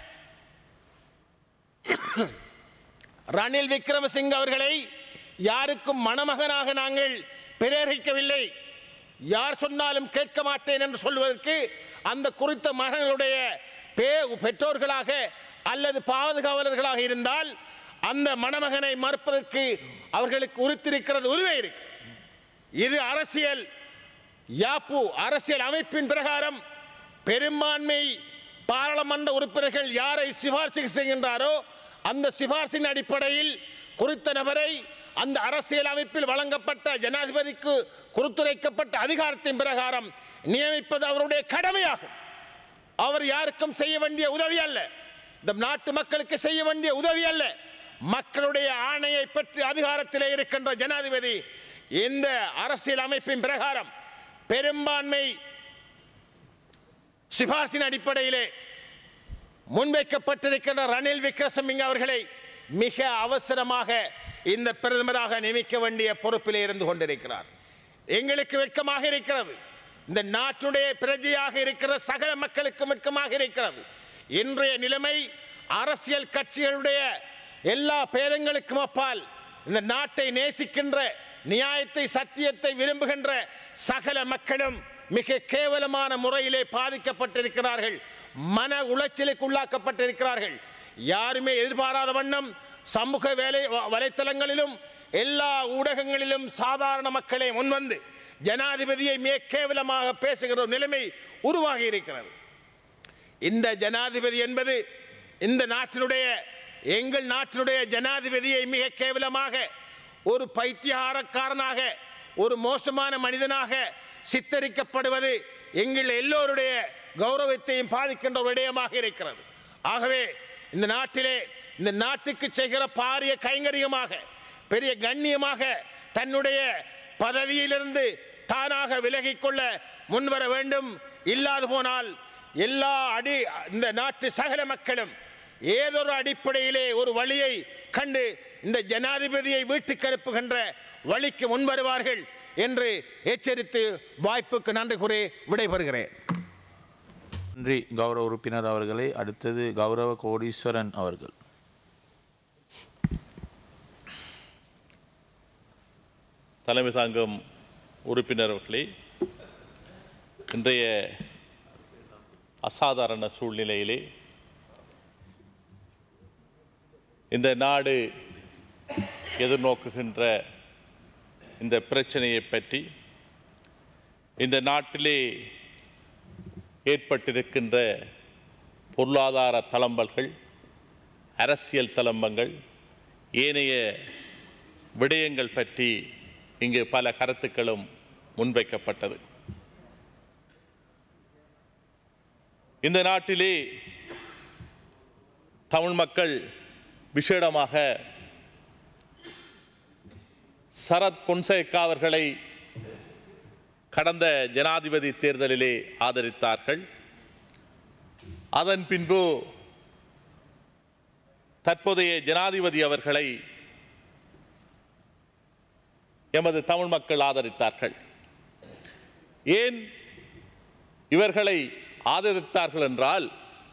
ரணில் விக்ரமசிங்கே அவர்களை யாருக்கும் மணமகனாக நாங்கள் பிரேரிக்கவில்லை. யார் சொன்னாலும் கேட்க மாட்டேன் என்று சொல்வதற்கு அந்த குறித்த மகன்களுடைய பெற்றோர்களாக அல்லது பாதுகாவலர்களாக இருந்தால் அந்த மணமகனை மறுப்பதற்கு அவர்களுக்கு உறுத்திருக்கிறது, உரிமை இருக்கு. இது அரசியல் யாப்பு, அரசியல் அமைப்பின் பிரகாரம் பெரும்பான்மை பாராளுமன்ற உறுப்பினர்கள் யாரை சிபார்சு செய்கின்றாரோ அந்த சிபார்சின் அடிப்படையில் குறித்த நபரை அந்த அரசியல் அமைப்பில் வழங்கப்பட்ட ஜனாதிபதிக்கு குறித்துரைக்கப்பட்ட அதிகாரத்தின் பிரகாரம் நியமிப்பது அவருடைய கடமையாகும். அவர் யாருக்கும் செய்ய வேண்டிய உதவி அல்ல, இந்த நாட்டு மக்களுக்கு செய்ய வேண்டிய உதவி அல்ல. மக்களுடைய ஆணையை பெற்று அதிகாரத்திலே இருக்கின்ற ஜனாதிபதி இந்த அரசியல் அமைப்பின் பிரகாரம் பெரும்பான்மை சிபார்சின் அடிப்படையிலே முன்வைக்கப்பட்டிருக்கின்ற ரணில் விக்ரமசிங்கே அவர்களை மிக அவசரமாக இந்த பிரதமராக நியமிக்க வேண்டிய பொறுப்பிலே இருந்து கொண்டிருக்கிறார். எங்களுக்கு வெட்கமாக இருக்கிறது, இந்த நாட்டுடைய பிரஜையாக இருக்கிற சகல மக்களுக்கும் வெட்கமாக இருக்கிறது. இன்றைய நிலைமை அரசியல் கட்சிகளுடைய எல்லா பேதங்களுக்கும் அப்பால் இந்த நாட்டை நேசிக்கின்ற, நியாயத்தை சத்தியத்தை விரும்புகின்ற சகல மக்களும் மிக கேவலமான முறையிலே பாதிக்கப்பட்டிருக்கிறார்கள், மன உளைச்சலுக்கு உள்ளாக்கப்பட்டிருக்கிறார்கள். யாருமே எதிர்பாராத வண்ணம் சமூக வேலை வலைத்தளங்களிலும் எல்லா ஊடகங்களிலும் சாதாரண மக்களே முன்வந்து ஜனாதிபதியை மிக கேவலமாக பேசுகிற நிலைமை உருவாகி இருக்கிறது. இந்த ஜனாதிபதி என்பது இந்த நாட்டினுடைய, எங்கள் நாட்டினுடைய ஜனாதிபதியை மிக கேவலமாக ஒரு பைத்தியகாரக்காரனாக, ஒரு மோசமான மனிதனாக சித்தரிக்கப்படுவது எங்கள் எல்லோருடைய கௌரவத்தையும் பாதிக்கின்ற ஒரு விடயமாக இருக்கிறது. ஆகவே இந்த நாட்டிலே, இந்த நாட்டுக்கு செய்கிற பாரிய கைங்கரியமாக, பெரிய கண்ணியமாக தன்னுடைய பதவியிலிருந்து தானாக விலகிக்கொள்ள முன்வர வேண்டும். இல்லாது போனால் எல்லா அடி இந்த நாட்டு சகல மக்களும் ஏதொரு அடிப்படையிலே ஒரு வழியை கண்டு இந்த ஜனாதிபதியை வீட்டுக்கு அனுப்புகின்ற வழிக்கு முன்வருவார்கள் என்று எச்சரித்து வாய்ப்புக்கு நன்றி கூறி விடைபெறுகிறேன். நன்றி கௌரவ உறுப்பினர் அவர்களே. அடுத்தது கௌரவ கோடீஸ்வரன் அவர்கள். தலைமை தாங்கும் உறுப்பினர்களே, இன்றைய அசாதாரண சூழ்நிலையிலே இந்த நாடு எதிர்நோக்குகின்ற இந்த பிரச்சனையை பற்றி, இந்த நாட்டிலே ஏற்பட்டிருக்கின்ற பொருளாதார தளம்பல்கள், அரசியல் தளம்பங்கள், ஏனைய விடயங்கள் பற்றி இங்கு பல கருத்துக்களும் முன்வைக்கப்பட்டது. இந்த நாட்டிலே தமிழ் மக்கள் விசேடமாக சரத் பொன்சேகா அவர்களை கடந்த ஜனாதிபதி தேர்தலிலே ஆதரித்தார்கள். அதன் பின்பு தற்போதைய ஜனாதிபதி அவர்களை எமது தமிழ் மக்கள் ஆதரித்தார்கள். ஏன் இவர்களை ஆதரித்தார்கள் என்றால்,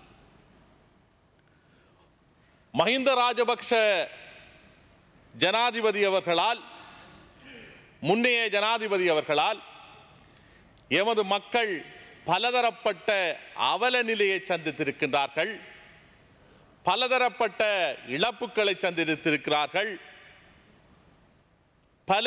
மஹிந்த ராஜபக்ஷ ஜனாதிபதி அவர்களால், முன்னைய ஜனாதிபதி அவர்களால் எமது மக்கள் பலதரப்பட்ட அவல நிலையை சந்தித்திருக்கின்றார்கள், பலதரப்பட்ட இழப்புகளை சந்தித்திருக்கிறார்கள், பல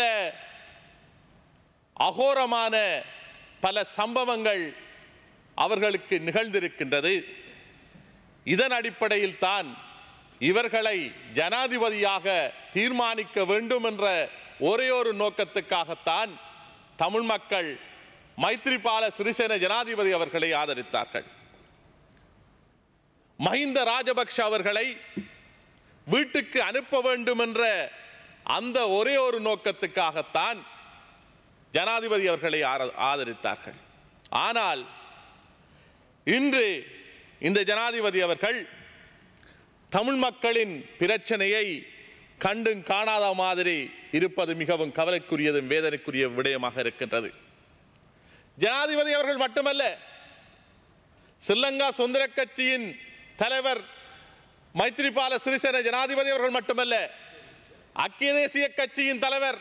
அகோரமான பல சம்பவங்கள் அவர்களுக்கு நிகழ்ந்திருக்கின்றது. இதன் அடிப்படையில் தான் இவர்களை ஜனாதிபதியாக தீர்மானிக்க வேண்டும் என்ற ஒரே ஒரு நோக்கத்துக்காகத்தான் தமிழ் மக்கள் மைத்ரிபால சிறிசேன ஜனாதிபதி அவர்களை ஆதரித்தார்கள். மஹிந்த ராஜபக்ஷ அவர்களை வீட்டுக்கு அனுப்ப வேண்டும் என்ற அந்த ஒரே ஒரு நோக்கத்துக்காகத்தான் ஜனாதிபதி அவர்களை ஆதரித்தார்கள். ஆனால் இன்று இந்த ஜனாதிபதி அவர்கள் தமிழ் மக்களின் பிரச்சனையை கண்டும் காணாத மாதிரி இருப்பது மிகவும் கவலைக்குரியதும் வேதனைக்குரிய விடயமாக இருக்கின்றது. ஜனாதிபதி அவர்கள் மட்டுமல்ல, ஸ்ரீலங்கா சுதந்திர கட்சியின் தலைவர் மைத்ரிபால சிறிசேன ஜனாதிபதி அவர்கள் மட்டுமல்ல, ஐக்கிய தேசிய கட்சியின் தலைவர்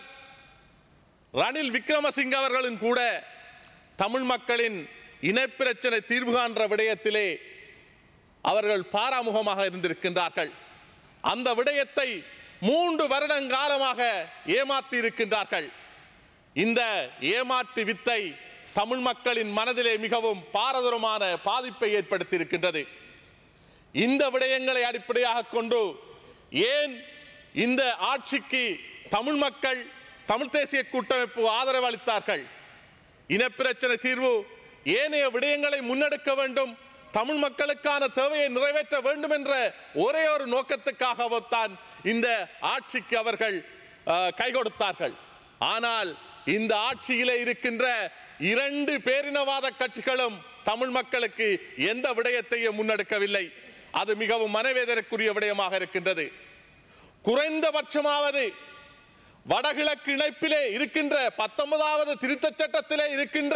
ரணில் விக்ரமசிங்க அவர்களும் கூட தமிழ் மக்களின் இனப்பிரச்சனை தீர்வு காண்ற விடயத்திலே அவர்கள் பாராமுகமாக இருந்திருக்கின்றார்கள். அந்த விடயத்தை மூன்று வருடங்காலமாக ஏமாற்றி இருக்கின்றார்கள். இந்த ஏமாற்று வித்தை தமிழ் மக்களின் மனதிலே மிகவும் பாரதூரமான பாதிப்பை ஏற்படுத்தி இருக்கின்றது. இந்த விடயங்களை அடிப்படையாக கொண்டு ஏன் இந்த ஆட்சிக்கு தமிழ் மக்கள், தமிழ் தேசிய கூட்டமைப்பு ஆதரவு அளித்தார்கள்? இனப்பிரச்சனை தீர்வு, ஏனைய விடயங்களை முன்னெடுக்க வேண்டும், தமிழ் மக்களுக்கான தேவையை நிறைவேற்ற வேண்டும் என்ற ஒரே ஒரு நோக்கத்துக்காகத்தான் இந்த ஆட்சிக்கு அவர்கள் கை கொடுத்தார்கள். ஆனால் இந்த ஆட்சியிலே இருக்கின்ற இரண்டு பேரினவாத கட்சிகளும் தமிழ் மக்களுக்கு எந்த விடயத்தையும் முன்னெடுக்கவில்லை. அது மிகவும் மனவேதனைக்குரிய விடயமாக இருக்கின்றது. குறைந்தபட்சமாவது வடகிழக்கு இணைப்பிலே இருக்கின்ற பத்தொன்பதாவது திருத்தச் சட்டத்திலே இருக்கின்ற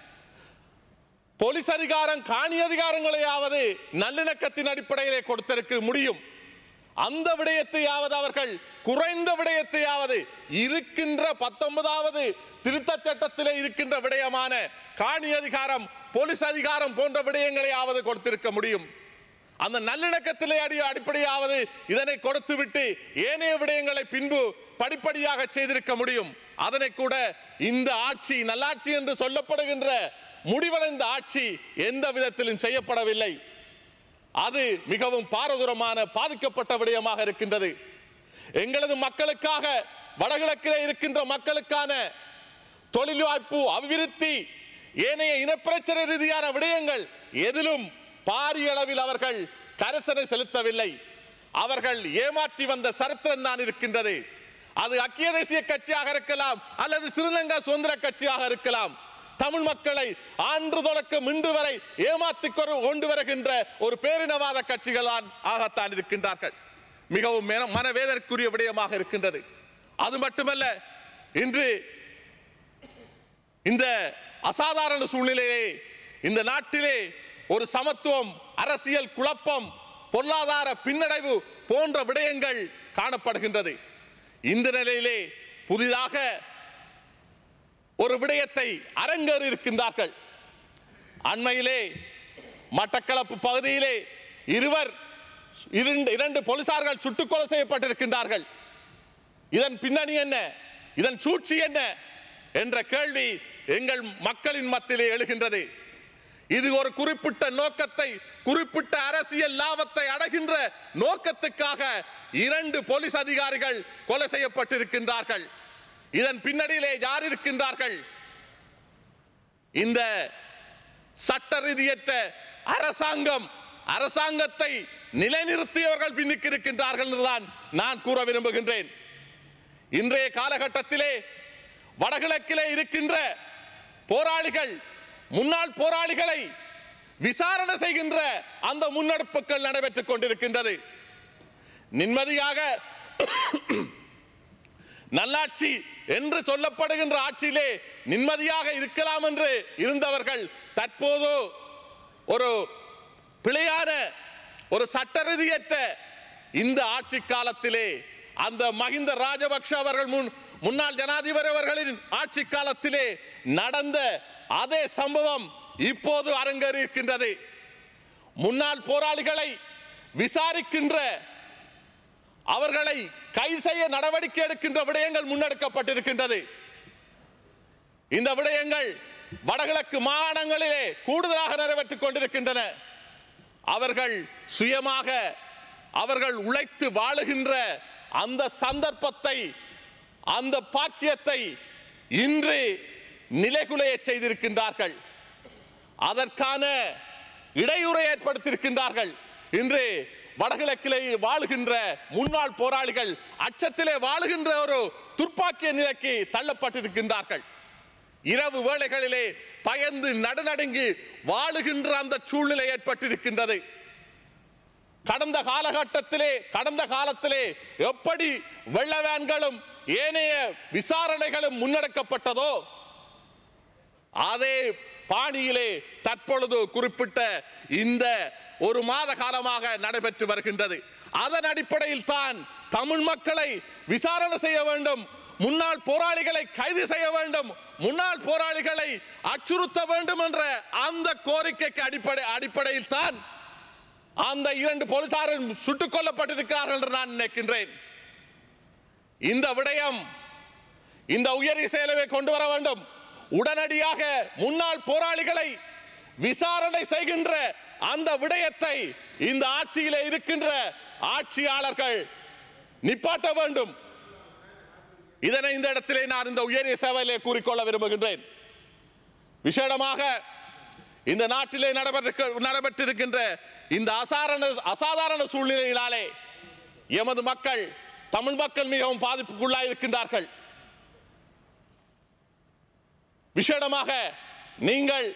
போலீஸ் அதிகாரம், காணி அதிகாரங்களையாவது நல்லிணக்கத்தின் அடிப்படையிலே கொடுத்திருக்க முடியும். அந்த விடயத்தையாவது அவர்கள், குறைந்த விடயத்தையாவது இருக்கின்ற பத்தொன்பதாவது திருத்தச் சட்டத்திலே இருக்கின்ற விடயமான காணி அதிகாரம், போலீஸ் அதிகாரம் போன்ற விடயங்களையாவது கொடுத்திருக்க முடியும். அந்த நல்லிணக்கத்திலே அடி அடிப்படையாவது இதனை கொடுத்துவிட்டு ஏனைய விடயங்களை பின்பு படிப்படியாக செய்திருக்க முடியும். அதனை கூட இந்த ஆட்சி, நல்லாட்சி என்று சொல்லப்படுகின்ற முடிவடைந்த ஆட்சி எந்த விதத்திலும் செய்யப்படவில்லை. அது மிகவும் பாரதூரமான பாதிக்கப்பட்ட விடயமாக இருக்கின்றது. எங்களது மக்களுக்காக, வடகிழக்கிலே இருக்கின்ற மக்களுக்கான தொழில் வாய்ப்பு, அபிவிருத்தி, ஏனைய இனப்பிரச்சனை ரீதியான விடயங்கள் எதிலும் பாரிய அளவில் அவர்கள் கரிசனை செலுத்தவில்லை. அவர்கள் ஏமாற்றி வந்த சரித்திரம் தான் இருக்கின்றது. அது ஐக்கிய தேசிய கட்சியாக இருக்கலாம் அல்லது ஸ்ரீலங்கா சுதந்திர கட்சியாக இருக்கலாம். தமிழ் மக்களை ஆண்டு தொடக்கம் இன்று வரை ஏமாற்றி கொண்டு வருகின்ற ஒரு பேரினவாத கட்சிகள் தான் ஆகத்தான் இருக்கின்றார்கள். மிகவும் மனவேதனைக்குரிய விடயமாக இருக்கின்றது. அது மட்டுமல்ல, இன்று இந்த அசாதாரண சூழ்நிலையிலே இந்த நாட்டிலே ஒரு சமத்துவம், அரசியல் குழப்பம், பொருளாதார பின்னடைவு போன்ற விடயங்கள் காணப்படுகின்றது. இந்த நிலையிலே புதிதாக ஒரு விடயத்தை அரங்கேறி இருக்கின்றார்கள். அண்மையிலே மட்டக்களப்பு பகுதியிலே இருவர் இரண்டு இரண்டு போலீசார்கள் சுட்டுக் கொலை செய்யப்பட்டிருக்கின்றார்கள். இதன் பின்னணி என்ன, இதன் சூழ்ச்சி என்ன என்ற கேள்வி எங்கள் மக்களின் மத்தியிலே எழுகின்றது. இது ஒரு குறிப்பிட்ட நோக்கத்தை, குறிப்பிட்ட அரசியல் லாபத்தை அடைகின்ற நோக்கத்துக்காக இரண்டு போலீஸ் அதிகாரிகள் கொலை செய்யப்பட்டிருக்கின்றார்கள். இதன் பின்னணியிலே யார் இருக்கின்றார்கள்? இந்த சட்ட ரீதியற்ற அரசாங்கம், அரசாங்கத்தை நிலைநிறுத்தியவர்கள் பின்னுக்கு இருக்கின்றார்கள் என்றுதான் நான் கூற விரும்புகின்றேன். இன்றைய காலகட்டத்திலே வடகிழக்கிலே இருக்கின்ற போராளிகள், முன்னாள் போராளிகளை விசாரணை செய்கின்ற அந்த முன்னெடுப்புகள் நடைபெற்றுக் கொண்டிருக்கின்றது. நிம்மதியாக நல்லாட்சி என்று சொல்லப்படுகின்ற ஆட்சியிலே நிம்மதியாக இருக்கலாம் என்று இருந்தவர்கள் தற்போது ஒரு பிழையான, ஒரு சட்ட ரீதியற்ற இந்த ஆட்சி காலத்திலே, அந்த மஹிந்த ராஜபக்ஷ அவர்கள் முன் முன்னாள் ஜனாதிபதி அவர்களின் ஆட்சி காலத்திலே நடந்த அதே சம்பவம் இப்போது அரங்கேறி இருக்கின்றது. முன்னாள் போராளிகளை விசாரிக்கின்ற, அவர்களை கைது செய்ய நடவடிக்கை எடுக்கின்ற விடயங்கள் முன்னெடுக்கப்பட்டிருக்கின்றது. இந்த விடயங்கள் வடகிழக்கு மாகாணங்களிலே கூடுதலாக நிறைவேற்றிக் கொண்டிருக்கின்றன. அவர்கள் சுயமாக அவர்கள் உழைத்து வாழுகின்ற அந்த சந்தர்ப்பத்தை, அந்த பாக்கியத்தை இன்று நிலைகுலைய செய்திருக்கின்றார்கள். அதற்கான இடையூறை ஏற்படுத்தியிருக்கின்றார்கள். இன்று வடகிழக்கிலே வாழுகின்ற முன்னாள் போராளிகள் அச்சத்திலே வாழுகின்ற ஒரு துர்ப்பாக்கிய நிலைக்கு தள்ளப்பட்டிருக்கின்றார்கள். இரவு வேளைகளிலே பயந்து நடுநடுங்கி வாழுகின்ற அந்த சூழ்நிலை ஏற்பட்டிருக்கின்றது. கடந்த காலகட்டத்திலே, கடந்த காலத்திலே எப்படி வெள்ளவேன்களும் ஏனைய விசாரணைகளும் முன்னெடுக்கப்பட்டதோ அதே பாணியிலே தற்பொழுது குறிப்பிட்ட இந்த ஒரு மாத காலமாக நடைபெற்று வருகின்றது. அதன் அடிப்படையில் தான் தமிழ் மக்களை விசாரணை செய்ய வேண்டும், முன்னாள் போராளிகளை கைது செய்ய வேண்டும், முன்னாள் போராளிகளை அச்சுறுத்த வேண்டும் என்ற அந்த கோரிக்கைக்கு அடிப்படை அடிப்படையில் தான் அந்த இரண்டு போலீசாரும் சுட்டுக் கொல்லப்பட்டிருக்கிறார்கள் என்று நான் நினைக்கின்றேன். இந்த விடயம், இந்த உயரிய செயலவை கொண்டு வர வேண்டும். உடனடியாக முன்னாள் போராளிகளை விசாரணை செய்கின்ற அந்த விடயத்தை இந்த ஆட்சியிலே இருக்கின்ற ஆட்சியாளர்கள் நிப்பாட்ட வேண்டும். இதனை இந்த இடத்திலே நான் இந்த உயரிய சேவையிலே கூறிக்கொள்ள விரும்புகின்றேன். விசேடமாக இந்த நாட்டிலே நடைபெற்றிருக்கின்ற இந்த அசாதாரண சூழ்நிலையினாலே எமது மக்கள், தமிழ் மக்கள் மிகவும் பாதிப்புக்குள்ளாய் இருக்கின்றார்கள். விசேடமாக நீங்கள்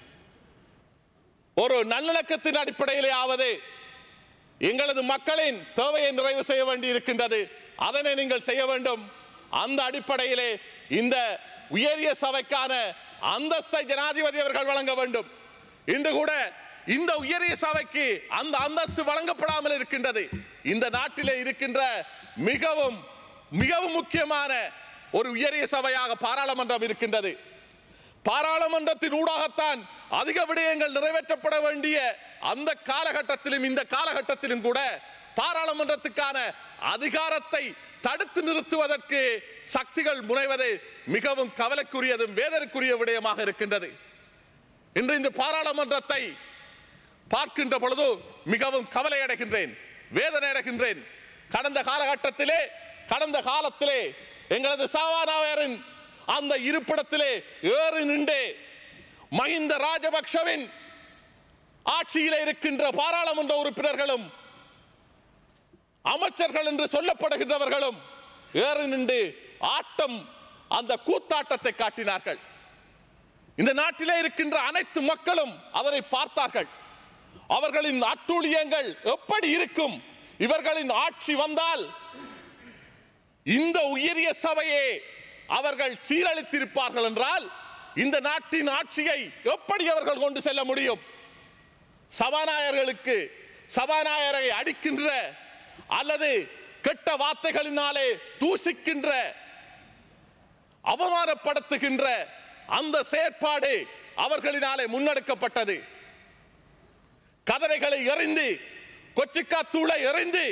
ஒரு நல்லிணக்கத்தின் அடிப்படையிலேயாவது எங்களது மக்களின் தேவையை நிறைவு செய்ய வேண்டி இருக்கின்றது. அதனை நீங்கள் செய்ய வேண்டும். அந்த அடிப்படையிலே இந்த உயரிய சபைக்கான அந்தஸ்தை ஜனாதிபதி அவர்கள் வழங்க வேண்டும். இன்று கூட இந்த உயரிய சபைக்கு அந்த அந்தஸ்து வழங்கப்படாமல் இருக்கின்றது. இந்த நாட்டிலே இருக்கின்ற மிகவும் மிகவும் முக்கியமான ஒரு உயரிய சபையாக பாராளுமன்றம் இருக்கின்றது. பாராளுமன்றத்தின் ஊடாகத்தான் அதிக விடயங்கள் நிறைவேற்றப்பட வேண்டிய அந்த காலகட்டத்திலும் இந்த காலகட்டத்திலும் கூட பாராளுமன்றத்துக்கான அதிகாரத்தை தடுத்து நிறுத்துவதற்கு சக்திகள் முனைவது மிகவும் கவலைக்குரியதும் வேதனைக்குரிய விடயமாக இருக்கின்றது. இன்று இந்த பாராளுமன்றத்தை பார்க்கின்ற பொழுது மிகவும் கவலை அடைகின்றேன், வேதனை அடைகின்றேன். கடந்த காலகட்டத்திலே, கடந்த காலத்திலே எங்களது சபாநாயகரின் அந்த இருப்பிடத்திலே ஏறி நின்று மஹிந்த ராஜபக்ஷவின் ஆட்சியிலே இருக்கின்ற பாராளுமன்ற உறுப்பினர்களும் அமைச்சர்கள் என்று சொல்லப்படுகின்றவர்களும் ஏறி நின்று ஆட்டம், அந்த கூத்தாட்டத்தை காட்டினார்கள். இந்த நாட்டிலே இருக்கின்ற அனைத்து மக்களும் அதனை பார்த்தார்கள். அவர்களின் அட்டூழியங்கள் எப்படி இருக்கும், இவர்களின் ஆட்சி வந்தால் இந்த உயரிய சபையை அவர்கள் சீரழித்திருப்பார்கள் என்றால் இந்த நாட்டின் ஆட்சியை எப்படி அவர்கள் கொண்டு செல்ல முடியும்? சபாநாயகர்களுக்கு, சபாநாயகரை அடிக்கின்ற அல்லது கெட்ட வார்த்தைகளினாலே தூசிக்கின்ற அவமானப்படுத்துகின்ற அந்த செயற்பாடு அவர்களினாலே முன்னெடுக்கப்பட்டது. கதரைகளை எறிந்து, கொச்சிக்கா தூளை எறிந்து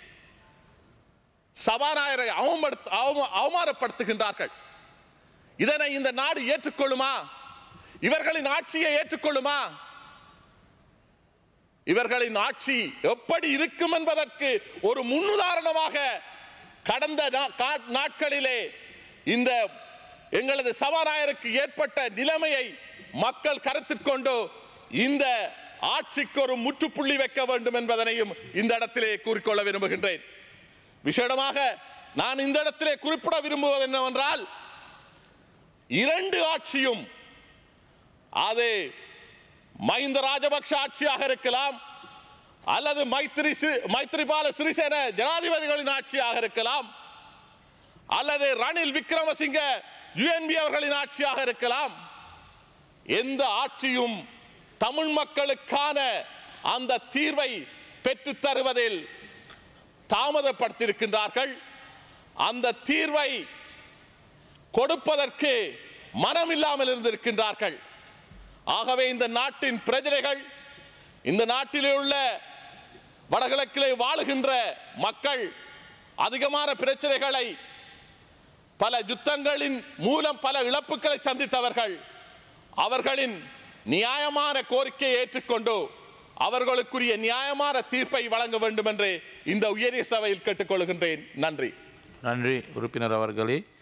சபாநாயகரை அவமானப்படுத்துகின்றார்கள். இதனை இந்த நாடு ஏற்றுக்கொள்ளுமா? இவர்களின் ஆட்சியை ஏற்றுக்கொள்ளுமா? இவர்களின் ஆட்சி எப்படி இருக்கும் என்பதற்கு ஒரு முன்னுதாரணமாக கடந்த நாட்களிலே இந்த எங்களது சபாநாயகருக்கு ஏற்பட்ட நிலைமையை மக்கள் கருத்தில் கொண்டு இந்த ஆட்சிக்கு ஒரு முற்றுப்புள்ளி வைக்க வேண்டும் என்பதனையும் இந்த இடத்திலே கூறிக்கொள்ள விரும்புகின்றேன். விசேடமாக நான் இந்த இடத்திலே குறிப்பிட விரும்புவது என்னவென்றால், இரண்டு ஆட்சியும், அது மஹிந்த ராஜபக்ஷ ஆட்சியாக இருக்கலாம் அல்லது மைத்ரி மைத்ரிபால சிறிசேன ஜனாதிபதிகளின் ஆட்சியாக இருக்கலாம் அல்லது ரணில் விக்ரமசிங்க யுஎன்பி அவர்களின் ஆட்சியாக இருக்கலாம், எந்த ஆட்சியும் தமிழ் மக்களுக்கான அந்த தீர்வை பெற்றுத் தருவதில் தாமதப்படுத்தியிருக்கின்றார்கள். அந்த தீர்வை கொடுப்பதற்கு மனமில்லாமல் இருந்திருக்கின்றார்கள். ஆகவே இந்த நாட்டின் பிரஜைகள், இந்த நாட்டிலே உள்ள வடகிழக்கிலே வாழுகின்ற மக்கள் அதிகமான பிரச்சனைகளை, பல யுத்தங்களின் மூலம் பல இழப்புகளை சந்தித்தவர்கள், அவர்களின் நியாயமான கோரிக்கையை ஏற்றுக்கொண்டு அவர்களுக்குரிய நியாயமான தீர்ப்பை வழங்க வேண்டும் என்று இந்த உயரிய சபையில் கேட்டுக்கொள்கின்றேன். நன்றி. நன்றி உறுப்பினர் அவர்களே.